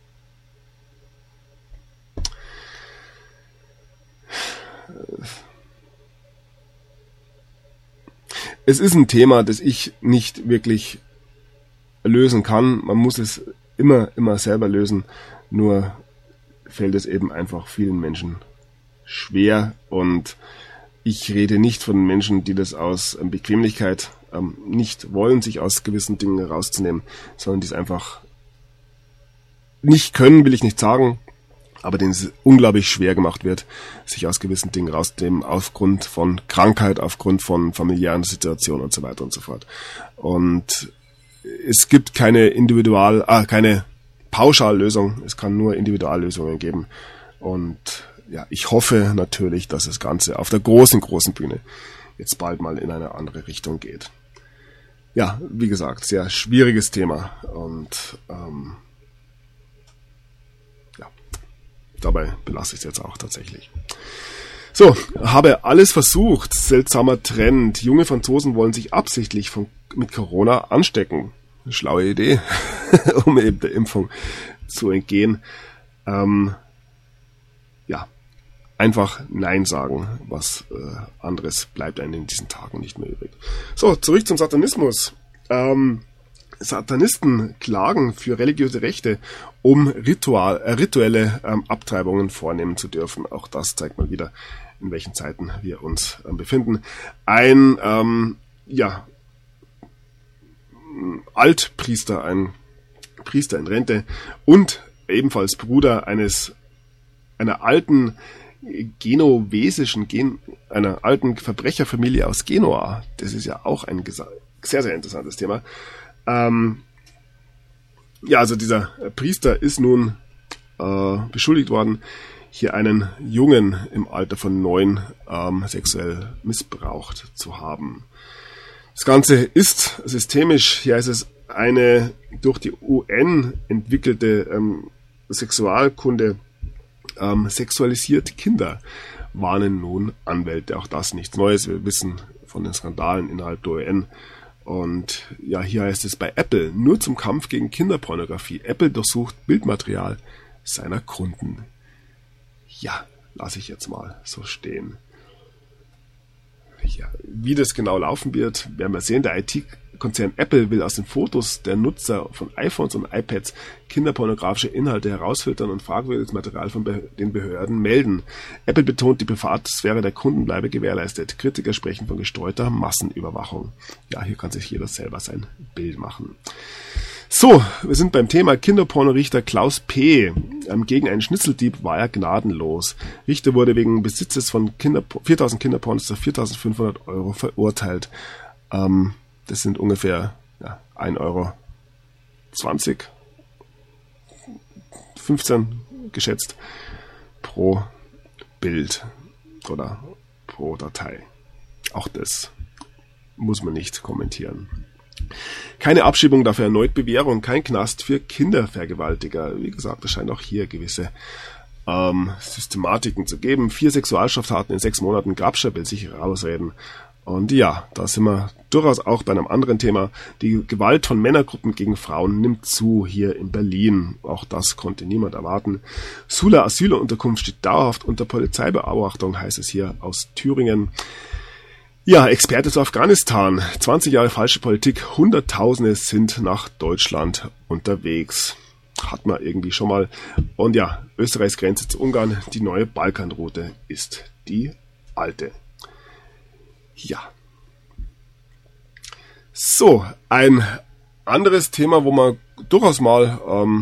Es ist ein Thema, das ich nicht wirklich lösen kann. Man muss es immer, immer selber lösen. Nur fällt es eben einfach vielen Menschen schwer. Und ich rede nicht von Menschen, die das aus Bequemlichkeit ähm, nicht wollen, sich aus gewissen Dingen rauszunehmen, sondern die es einfach nicht können, will ich nicht sagen, aber denen es unglaublich schwer gemacht wird, sich aus gewissen Dingen rauszunehmen, aufgrund von Krankheit, aufgrund von familiären Situationen und so weiter und so fort. Und es gibt keine Individual, ah, keine Pauschallösung, es kann nur Individuallösungen geben. Und ja, ich hoffe natürlich, dass das Ganze auf der großen, großen Bühne jetzt bald mal in eine andere Richtung geht. Ja, wie gesagt, sehr schwieriges Thema und ähm, dabei belasse ich es jetzt auch tatsächlich. So, habe alles versucht. Seltsamer Trend. Junge Franzosen wollen sich absichtlich von, mit Corona anstecken. Schlaue Idee, um eben der Impfung zu entgehen. Ähm, ja, einfach Nein sagen. Was äh, anderes bleibt einem in diesen Tagen nicht mehr übrig. So, zurück zum Satanismus. Ähm, Satanisten klagen für religiöse Rechte, um Ritual, äh, rituelle ähm, Abtreibungen vornehmen zu dürfen. Auch das zeigt mal wieder, in welchen Zeiten wir uns ähm, befinden. Ein ähm, ja, Altpriester, ein Priester in Rente und ebenfalls Bruder eines einer alten genovesischen, Gen, einer alten Verbrecherfamilie aus Genua. Das ist ja auch ein sehr, sehr interessantes Thema. Ähm, ja, also dieser Priester ist nun äh, beschuldigt worden, hier einen Jungen im Alter von neun ähm, sexuell missbraucht zu haben. Das Ganze ist systemisch. Hier ist es eine durch die U N entwickelte ähm, Sexualkunde. Ähm, sexualisierte Kinder warnen nun Anwälte. Auch das nichts Neues. Wir wissen von den Skandalen innerhalb der U N. Und ja, hier heißt es bei Apple, nur zum Kampf gegen Kinderpornografie. Apple durchsucht Bildmaterial seiner Kunden. Ja, lasse ich jetzt mal so stehen. Ja, wie das genau laufen wird, werden wir sehen. Der I T-Konzern Apple will aus den Fotos der Nutzer von iPhones und iPads kinderpornografische Inhalte herausfiltern und fragwürdiges Material von Be- den Behörden melden. Apple betont, die Privatsphäre der Kunden bleibe gewährleistet. Kritiker sprechen von gestreuter Massenüberwachung. Ja, hier kann sich jeder selber sein Bild machen. So, wir sind beim Thema. Kinderpornorichter Klaus P. Ähm, gegen einen Schnitzeldieb war er gnadenlos. Richter wurde wegen Besitzes von Kinder, viertausend Kinderpornos zu viertausendfünfhundert Euro verurteilt. Ähm, das sind ungefähr ja, ein Euro zwanzig, fünfzehn geschätzt pro Bild oder pro Datei. Auch das muss man nicht kommentieren. Keine Abschiebung, dafür erneut Bewährung, kein Knast für Kindervergewaltiger. Wie gesagt, es scheint auch hier gewisse ähm, Systematiken zu geben. Vier Sexualstraftaten in sechs Monaten. Grabscher will sich rausreden. Und ja, da sind wir durchaus auch bei einem anderen Thema. Die Gewalt von Männergruppen gegen Frauen nimmt zu hier in Berlin. Auch das konnte niemand erwarten. Sula Asylunterkunft steht dauerhaft unter Polizeibeobachtung, heißt es hier aus Thüringen. Ja, Experte zu Afghanistan. zwanzig Jahre falsche Politik. Hunderttausende sind nach Deutschland unterwegs. Hat man irgendwie schon mal. Und ja, Österreichs Grenze zu Ungarn. Die neue Balkanroute ist die alte. Ja. So, ein anderes Thema, wo man durchaus mal ähm,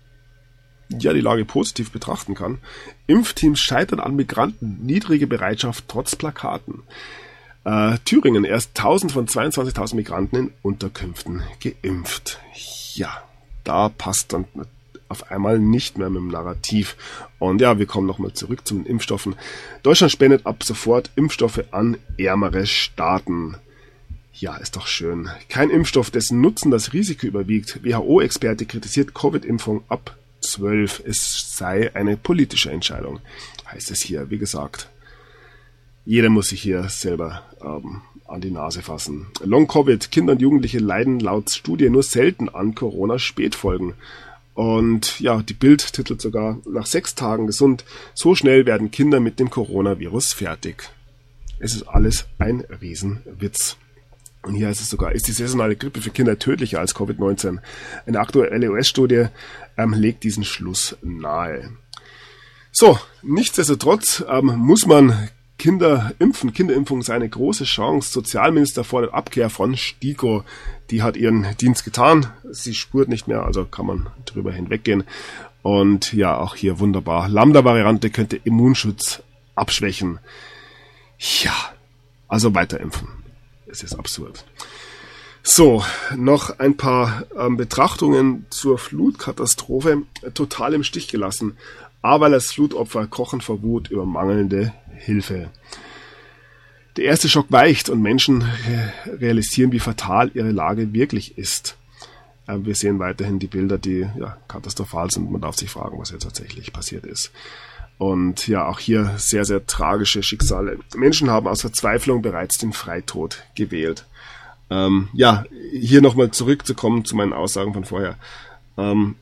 ja die Lage positiv betrachten kann. Impfteams scheitern an Migranten. Niedrige Bereitschaft trotz Plakaten. Äh, Thüringen, erst tausend von zweiundzwanzigtausend Migranten in Unterkünften geimpft. Ja, da passt dann auf einmal nicht mehr mit dem Narrativ. Und ja, wir kommen nochmal zurück zu den Impfstoffen. Deutschland spendet ab sofort Impfstoffe an ärmere Staaten. Ja, ist doch schön. Kein Impfstoff, dessen Nutzen das Risiko überwiegt. W H O-Experte kritisiert Covid-Impfung ab zwölf. Es sei eine politische Entscheidung, heißt es hier, wie gesagt. Jeder muss sich hier selber ähm, an die Nase fassen. Long-Covid. Kinder und Jugendliche leiden laut Studie nur selten an Corona-Spätfolgen. Und ja, die Bild titelt sogar, nach sechs Tagen gesund, so schnell werden Kinder mit dem Coronavirus fertig. Es ist alles ein Riesenwitz. Und hier heißt es sogar, ist die saisonale Grippe für Kinder tödlicher als Covid neunzehn? Eine aktuelle U S-Studie ähm, legt diesen Schluss nahe. So, nichtsdestotrotz ähm, muss man Kinder impfen. Kinderimpfung sei eine große Chance. Sozialminister fordert Abkehr von STIKO. Die hat ihren Dienst getan. Sie spurt nicht mehr, also kann man drüber hinweggehen. Und ja, auch hier wunderbar. Lambda-Variante könnte Immunschutz abschwächen. Ja, also weiter impfen. Es ist absurd. So, noch ein paar ähm, Betrachtungen zur Flutkatastrophe. Total im Stich gelassen. Ahrweiler Flutopfer kochen vor Wut über mangelnde Hilfe. Der erste Schock weicht und Menschen realisieren, wie fatal ihre Lage wirklich ist. Wir sehen weiterhin die Bilder, die ja, katastrophal sind. Man darf sich fragen, was jetzt tatsächlich passiert ist. Und ja, auch hier sehr, sehr tragische Schicksale. Menschen haben aus Verzweiflung bereits den Freitod gewählt. Ähm, ja, hier nochmal zurückzukommen zu meinen Aussagen von vorher. Ähm,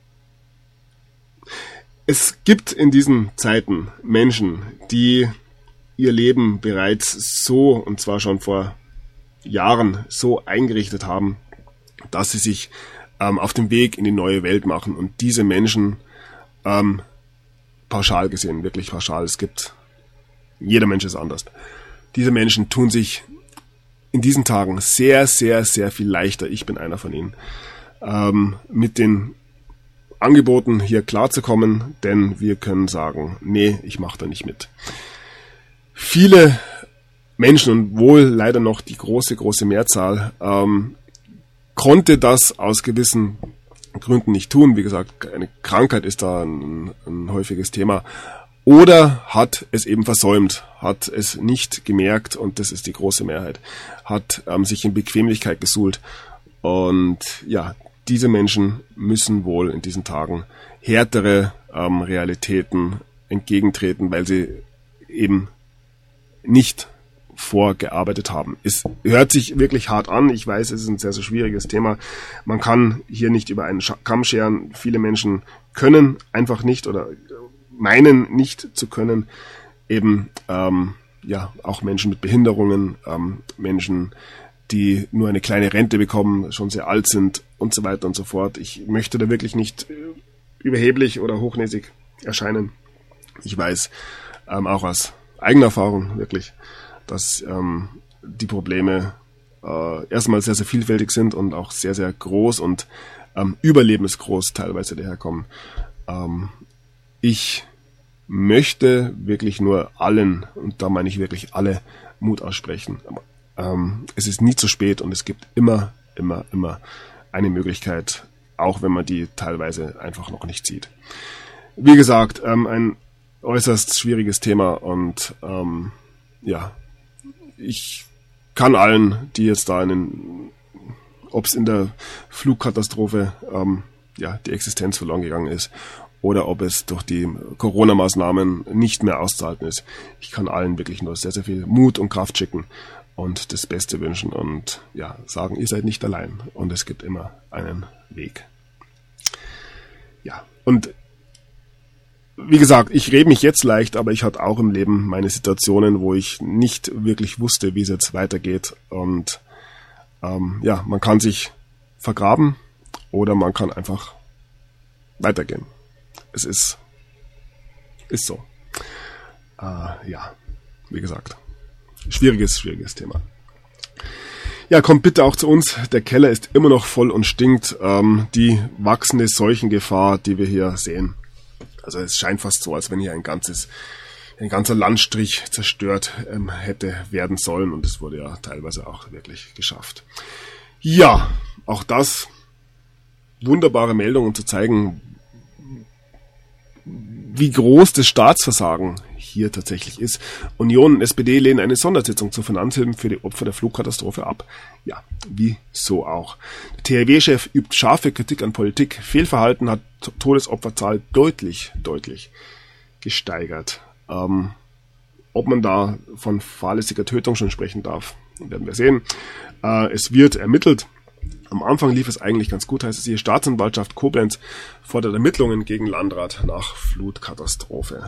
Es gibt in diesen Zeiten Menschen, die ihr Leben bereits so, und zwar schon vor Jahren, so eingerichtet haben, dass sie sich ähm, auf den Weg in die neue Welt machen. Und diese Menschen, ähm, pauschal gesehen, wirklich pauschal, es gibt, jeder Mensch ist anders. Diese Menschen tun sich in diesen Tagen sehr, sehr, sehr viel leichter, ich bin einer von ihnen, ähm, mit den Angeboten hier klarzukommen, denn wir können sagen, nee, ich mache da nicht mit. Viele Menschen und wohl leider noch die große, große Mehrzahl ähm, konnte das aus gewissen Gründen nicht tun. Wie gesagt, eine Krankheit ist da ein, ein häufiges Thema. Oder hat es eben versäumt, hat es nicht gemerkt, und das ist die große Mehrheit, hat ähm, sich in Bequemlichkeit gesuhlt. Und ja, diese Menschen müssen wohl in diesen Tagen härtere ähm, Realitäten entgegentreten, weil sie eben nicht vorgearbeitet haben. Es hört sich wirklich hart an. Ich weiß, es ist ein sehr, sehr schwieriges Thema. Man kann hier nicht über einen Kamm scheren. Viele Menschen können einfach nicht oder meinen nicht zu können. Eben ähm, ja auch Menschen mit Behinderungen, ähm, Menschen, die nur eine kleine Rente bekommen, schon sehr alt sind und so weiter und so fort. Ich möchte da wirklich nicht überheblich oder hochnäsig erscheinen. Ich weiß ähm, auch aus eigener Erfahrung wirklich, dass ähm, die Probleme äh, erstmal sehr, sehr vielfältig sind und auch sehr, sehr groß und ähm, überlebensgroß teilweise daherkommen. Ähm, ich möchte wirklich nur allen, und da meine ich wirklich alle, Mut aussprechen. Aber, ähm, es ist nie zu spät und es gibt immer, immer, immer eine Möglichkeit, auch wenn man die teilweise einfach noch nicht sieht. Wie gesagt, ähm, ein äußerst schwieriges Thema und ähm, ja, ich kann allen, die jetzt da in den, ob es in der Flugkatastrophe ähm, ja die Existenz verloren gegangen ist oder ob es durch die Corona-Maßnahmen nicht mehr auszuhalten ist, ich kann allen wirklich nur sehr, sehr viel Mut und Kraft schicken und das Beste wünschen und ja, sagen, ihr seid nicht allein und es gibt immer einen Weg. Ja, und wie gesagt, ich rede mich jetzt leicht, aber ich hatte auch im Leben meine Situationen, wo ich nicht wirklich wusste, wie es jetzt weitergeht. Und ähm, ja, man kann sich vergraben oder man kann einfach weitergehen. Es ist, ist so. Äh, ja, wie gesagt, schwieriges, schwieriges Thema. Ja, kommt bitte auch zu uns. Der Keller ist immer noch voll und stinkt. Ähm, die wachsende Seuchengefahr, die wir hier sehen. Also es scheint fast so, als wenn hier ein ganzes, ein ganzer Landstrich zerstört ähm, hätte werden sollen. Und es wurde ja teilweise auch wirklich geschafft. Ja, auch das wunderbare Meldung, um zu zeigen, wie groß das Staatsversagen hier tatsächlich ist. Union und S P D lehnen eine Sondersitzung zu Finanzhilfen für die Opfer der Flugkatastrophe ab. Ja, wieso auch. Der T H W-Chef übt scharfe Kritik an Politik. Fehlverhalten hat Todesopferzahl deutlich, deutlich gesteigert. Ähm, ob man da von fahrlässiger Tötung schon sprechen darf, werden wir sehen. Äh, es wird ermittelt. Am Anfang lief es eigentlich ganz gut, heißt es hier. Staatsanwaltschaft Koblenz fordert Ermittlungen gegen Landrat nach Flutkatastrophe.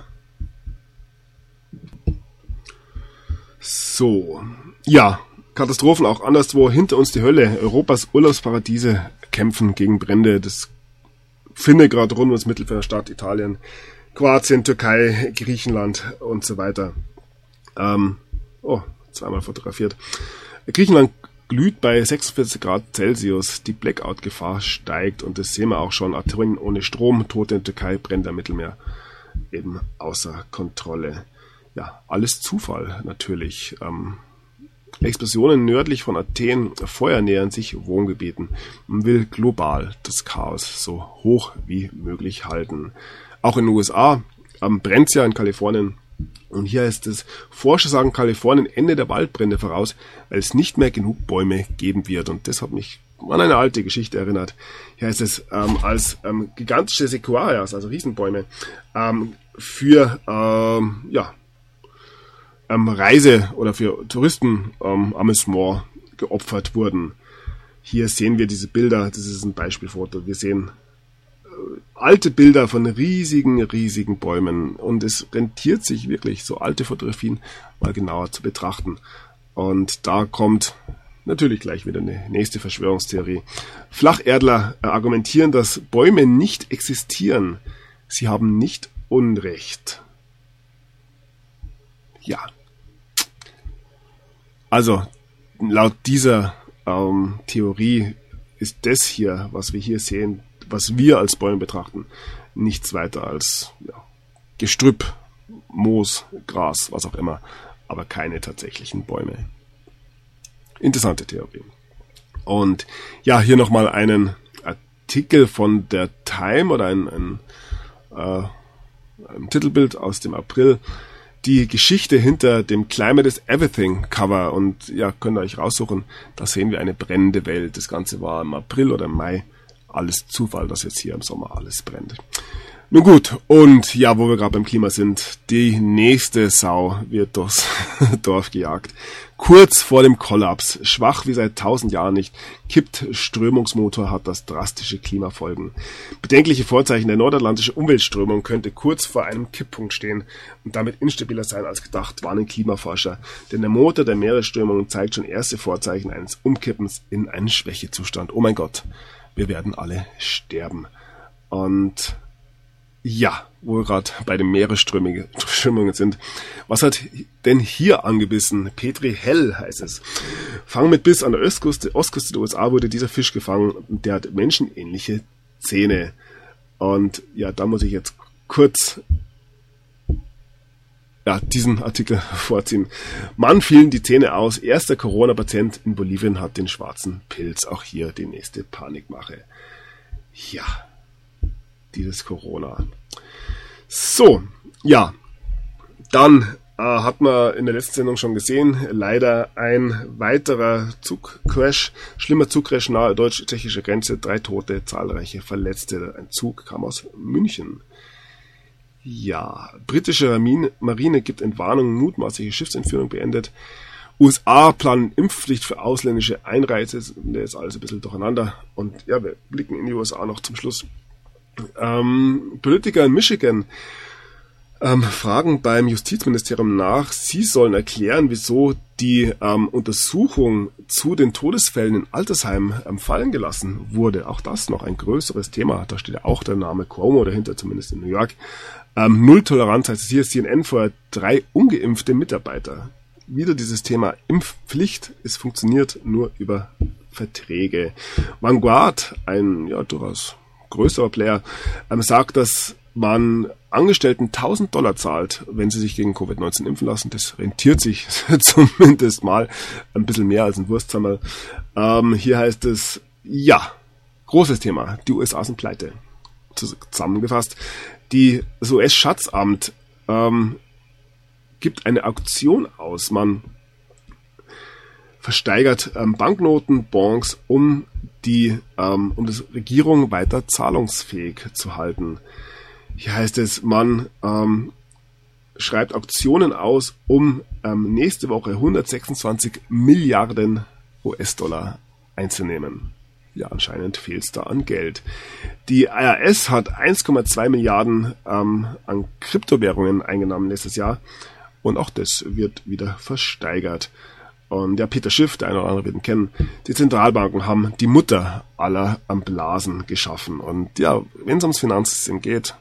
So, ja, Katastrophen auch anderswo. Hinter uns die Hölle. Europas Urlaubsparadiese kämpfen gegen Brände. Das findet gerade rund ums Mittelmeerstadt, Italien, Kroatien, Türkei, Griechenland und so weiter. Ähm, oh, zweimal fotografiert. Griechenland glüht bei sechsundvierzig Grad Celsius. Die Blackout-Gefahr steigt und das sehen wir auch schon. Athen ohne Strom, Tote in der Türkei, Brände am Mittelmeer eben außer Kontrolle. Ja, alles Zufall natürlich. Ähm, Explosionen nördlich von Athen, Feuer nähern sich Wohngebieten. Man will global das Chaos so hoch wie möglich halten. Auch in den U S A ähm, brennt es ja in Kalifornien. Und hier heißt es, Forscher sagen Kalifornien Ende der Waldbrände voraus, weil es nicht mehr genug Bäume geben wird. Und das hat mich an eine alte Geschichte erinnert. Hier heißt es, ähm, als ähm, gigantische Sequoias, also Riesenbäume, ähm, für ähm, ja, ähm, Reise oder für Touristen ähm, Amüsement geopfert wurden. Hier sehen wir diese Bilder, das ist ein Beispielfoto. Wir sehen äh, alte Bilder von riesigen, riesigen Bäumen und es rentiert sich wirklich, so alte Fotografien mal genauer zu betrachten. Und da kommt natürlich gleich wieder eine nächste Verschwörungstheorie. Flacherdler argumentieren, dass Bäume nicht existieren. Sie haben nicht Unrecht. Ja. Also, laut dieser ähm, Theorie ist das hier, was wir hier sehen, was wir als Bäume betrachten, nichts weiter als ja, Gestrüpp, Moos, Gras, was auch immer, aber keine tatsächlichen Bäume. Interessante Theorie. Und ja, hier nochmal einen Artikel von der Time oder ein, ein, äh, ein Titelbild aus dem April. Die Geschichte hinter dem Climate is Everything Cover und ja, könnt ihr euch raussuchen, da sehen wir eine brennende Welt. Das Ganze war im April oder im Mai. Alles Zufall, dass jetzt hier im Sommer alles brennt. Nun gut, und ja, wo wir gerade beim Klima sind, die nächste Sau wird durchs Dorf gejagt. Kurz vor dem Kollaps, schwach wie seit tausend Jahren nicht, kippt Strömungsmotor, hat das drastische Klimafolgen. Bedenkliche Vorzeichen, der nordatlantische Umweltströmung könnte kurz vor einem Kipppunkt stehen und damit instabiler sein als gedacht, warnen Klimaforscher. Denn der Motor der Meeresströmung zeigt schon erste Vorzeichen eines Umkippens in einen Schwächezustand. Oh mein Gott, wir werden alle sterben. Und ja, wo wir gerade bei den Meeresströmungen sind. Was hat denn hier angebissen? Petri Hell heißt es. Fang mit Biss an der Ostküste, Ostküste der U S A wurde dieser Fisch gefangen. Der hat menschenähnliche Zähne. Und ja, da muss ich jetzt kurz ja, diesen Artikel vorziehen. Mann fielen die Zähne aus. Erster Corona-Patient in Bolivien hat den schwarzen Pilz. Auch hier die nächste Panikmache. Ja. Dieses Corona. So, ja, dann äh, hat man in der letzten Sendung schon gesehen, leider ein weiterer Zugcrash, schlimmer Zugcrash nahe deutsch-tschechischer Grenze, drei Tote, zahlreiche Verletzte. Ein Zug kam aus München. Ja, britische Marine gibt Entwarnung, mutmaßliche Schiffsentführung beendet. U S A planen Impfpflicht für ausländische Einreise. Der ist alles ein bisschen durcheinander. Und ja, wir blicken in die U S A noch zum Schluss. Ähm, Politiker in Michigan ähm, fragen beim Justizministerium nach, sie sollen erklären, wieso die ähm, Untersuchung zu den Todesfällen in Altersheimen ähm, fallen gelassen wurde. Auch das noch ein größeres Thema. Da steht ja auch der Name Cuomo dahinter, zumindest in New York. Ähm, Null Toleranz heißt es hier, C N N vor drei ungeimpfte Mitarbeiter. Wieder dieses Thema Impfpflicht. Es funktioniert nur über Verträge. Vanguard, ein ja durchaus größerer Player, ähm, sagt, dass man Angestellten tausend Dollar zahlt, wenn sie sich gegen Covid neunzehn impfen lassen. Das rentiert sich zumindest mal ein bisschen mehr als ein Wurstsammel. Ähm, hier heißt es, ja, großes Thema. Die U S A sind pleite. Zusammengefasst. Die, das U S-Schatzamt ähm, gibt eine Auktion aus. Man versteigert ähm, Banknoten, Bonds, um die, ähm, um die Regierung weiter zahlungsfähig zu halten. Hier heißt es, man ähm, schreibt Auktionen aus, um ähm, nächste Woche hundertsechsundzwanzig Milliarden U S-Dollar einzunehmen. Ja, anscheinend fehlt es da an Geld. Die I R S hat eins Komma zwei Milliarden ähm, an Kryptowährungen eingenommen letztes Jahr und auch das wird wieder versteigert. Und ja, Peter Schiff, der eine oder andere wird ihn kennen, die Zentralbanken haben die Mutter aller Blasen geschaffen. Und ja, wenn es ums Finanzsystem geht,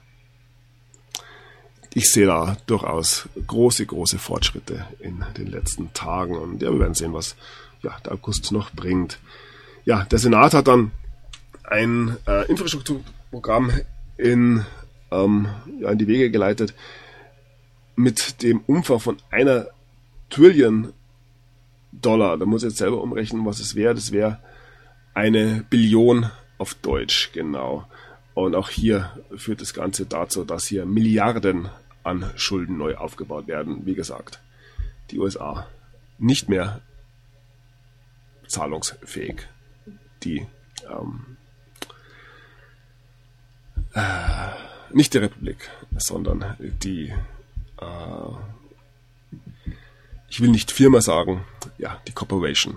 ich sehe da durchaus große, große Fortschritte in den letzten Tagen. Und ja, wir werden sehen, was ja, der August noch bringt. Ja, der Senat hat dann ein äh, Infrastrukturprogramm in, ähm, ja, in die Wege geleitet mit dem Umfang von einer Trillion Dollar. Da muss ich jetzt selber umrechnen, was es wäre. Das wäre eine Billion auf Deutsch, genau. Und auch hier führt das Ganze dazu, dass hier Milliarden an Schulden neu aufgebaut werden. Wie gesagt, die U S A nicht mehr zahlungsfähig. Die ähm, äh, nicht die Republik, sondern die äh, ich will nicht Firma sagen, ja, die Corporation.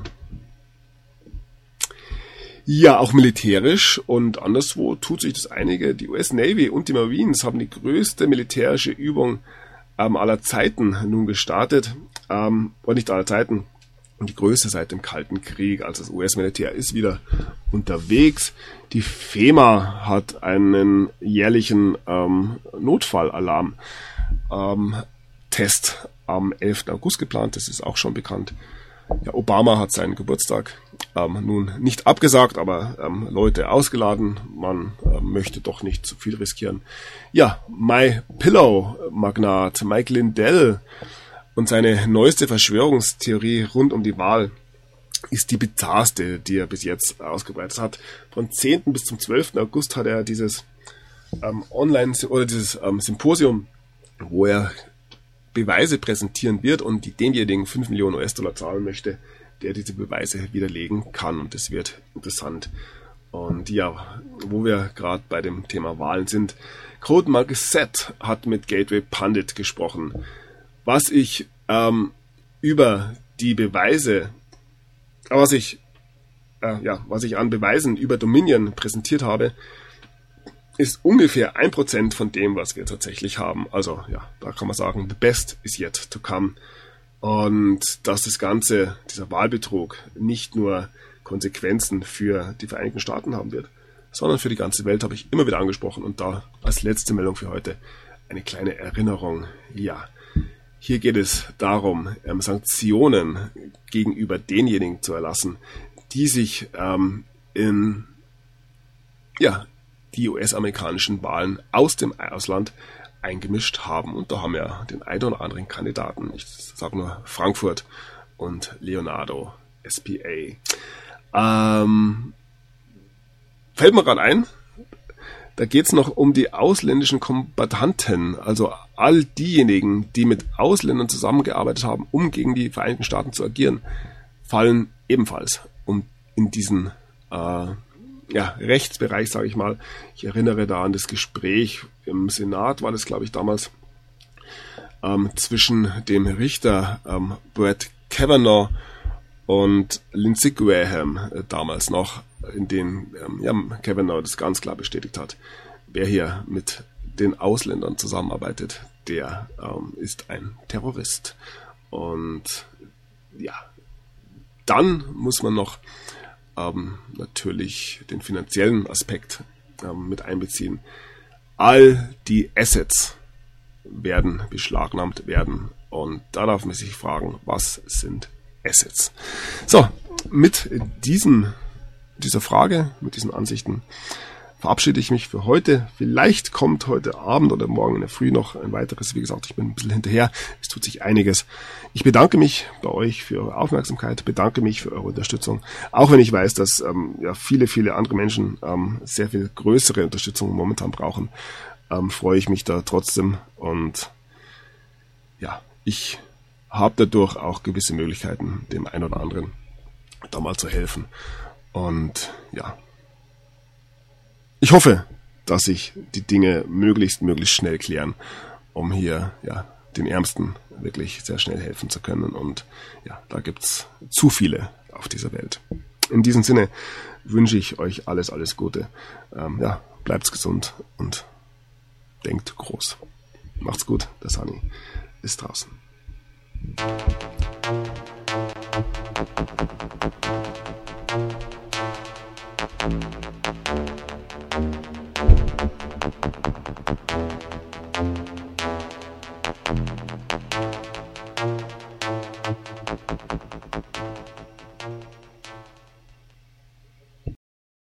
Ja, auch militärisch und anderswo tut sich das einige. Die U S Navy und die Marines haben die größte militärische Übung ähm, aller Zeiten nun gestartet. Ähm, oder nicht aller Zeiten, und die größte seit dem Kalten Krieg. Also das U S-Militär ist wieder unterwegs. Die FEMA hat einen jährlichen ähm, Notfallalarm ähm, Test am elften August geplant. Das ist auch schon bekannt. Ja, Obama hat seinen Geburtstag ähm, nun nicht abgesagt, aber ähm, Leute ausgeladen. Man äh, möchte doch nicht zu viel riskieren. Ja, MyPillow-Magnat Mike Lindell und seine neueste Verschwörungstheorie rund um die Wahl ist die bizarrste, die er bis jetzt ausgebreitet hat. Von zehnten bis zum zwölften August hat er dieses ähm, Online- oder dieses ähm, Symposium, wo er Beweise präsentieren wird und die denjenigen fünf Millionen U S-Dollar zahlen möchte, der diese Beweise widerlegen kann. Und das wird interessant. Und ja, wo wir gerade bei dem Thema Wahlen sind, Code Marquisette hat mit Gateway Pundit gesprochen. Was ich ähm, über die Beweise, was ich, äh, ja, was ich an Beweisen über Dominion präsentiert habe, ist ungefähr ein Prozent von dem, was wir tatsächlich haben. Also ja, da kann man sagen, the best is yet to come. Und dass das Ganze, dieser Wahlbetrug, nicht nur Konsequenzen für die Vereinigten Staaten haben wird, sondern für die ganze Welt, habe ich immer wieder angesprochen. Und da als letzte Meldung für heute eine kleine Erinnerung. Ja, hier geht es darum, ähm, Sanktionen gegenüber denjenigen zu erlassen, die sich ähm, in ja, die U S-amerikanischen Wahlen aus dem Ausland eingemischt haben. Und da haben wir den einen oder anderen Kandidaten. Ich sage nur Frankfurt und Leonardo S P A. Ähm, fällt mir gerade ein, da geht es noch um die ausländischen Kombattanten, also all diejenigen, die mit Ausländern zusammengearbeitet haben, um gegen die Vereinigten Staaten zu agieren, fallen ebenfalls um in diesen äh, ja, Rechtsbereich, sage ich mal. Ich erinnere da an das Gespräch im Senat, war das, glaube ich, damals, ähm, zwischen dem Richter ähm, Brett Kavanaugh und Lindsey Graham äh, damals noch, in denen ähm, ja, Kavanaugh das ganz klar bestätigt hat. Wer hier mit den Ausländern zusammenarbeitet, der ähm, ist ein Terrorist. Und ja, dann muss man noch ähm, natürlich den finanziellen Aspekt ähm, mit einbeziehen. All die Assets werden beschlagnahmt werden. Und da darf man sich fragen, was sind Assets? So, mit diesen, dieser Frage, mit diesen Ansichten verabschiede ich mich für heute. Vielleicht kommt heute Abend oder morgen in der Früh noch ein weiteres. Wie gesagt, ich bin ein bisschen hinterher. Es tut sich einiges. Ich bedanke mich bei euch für eure Aufmerksamkeit, bedanke mich für eure Unterstützung. Auch wenn ich weiß, dass ähm, ja, viele, viele andere Menschen ähm, sehr viel größere Unterstützung momentan brauchen, ähm, freue ich mich da trotzdem. Und ja, ich habe dadurch auch gewisse Möglichkeiten, dem einen oder anderen da mal zu helfen. Und ja, ich hoffe, dass sich die Dinge möglichst, möglichst schnell klären, um hier ja den Ärmsten wirklich sehr schnell helfen zu können. Und ja, da gibt's zu viele auf dieser Welt. In diesem Sinne wünsche ich euch alles, alles Gute. Ähm, ja, bleibt's gesund und denkt groß. Macht's gut, der Sunny ist draußen.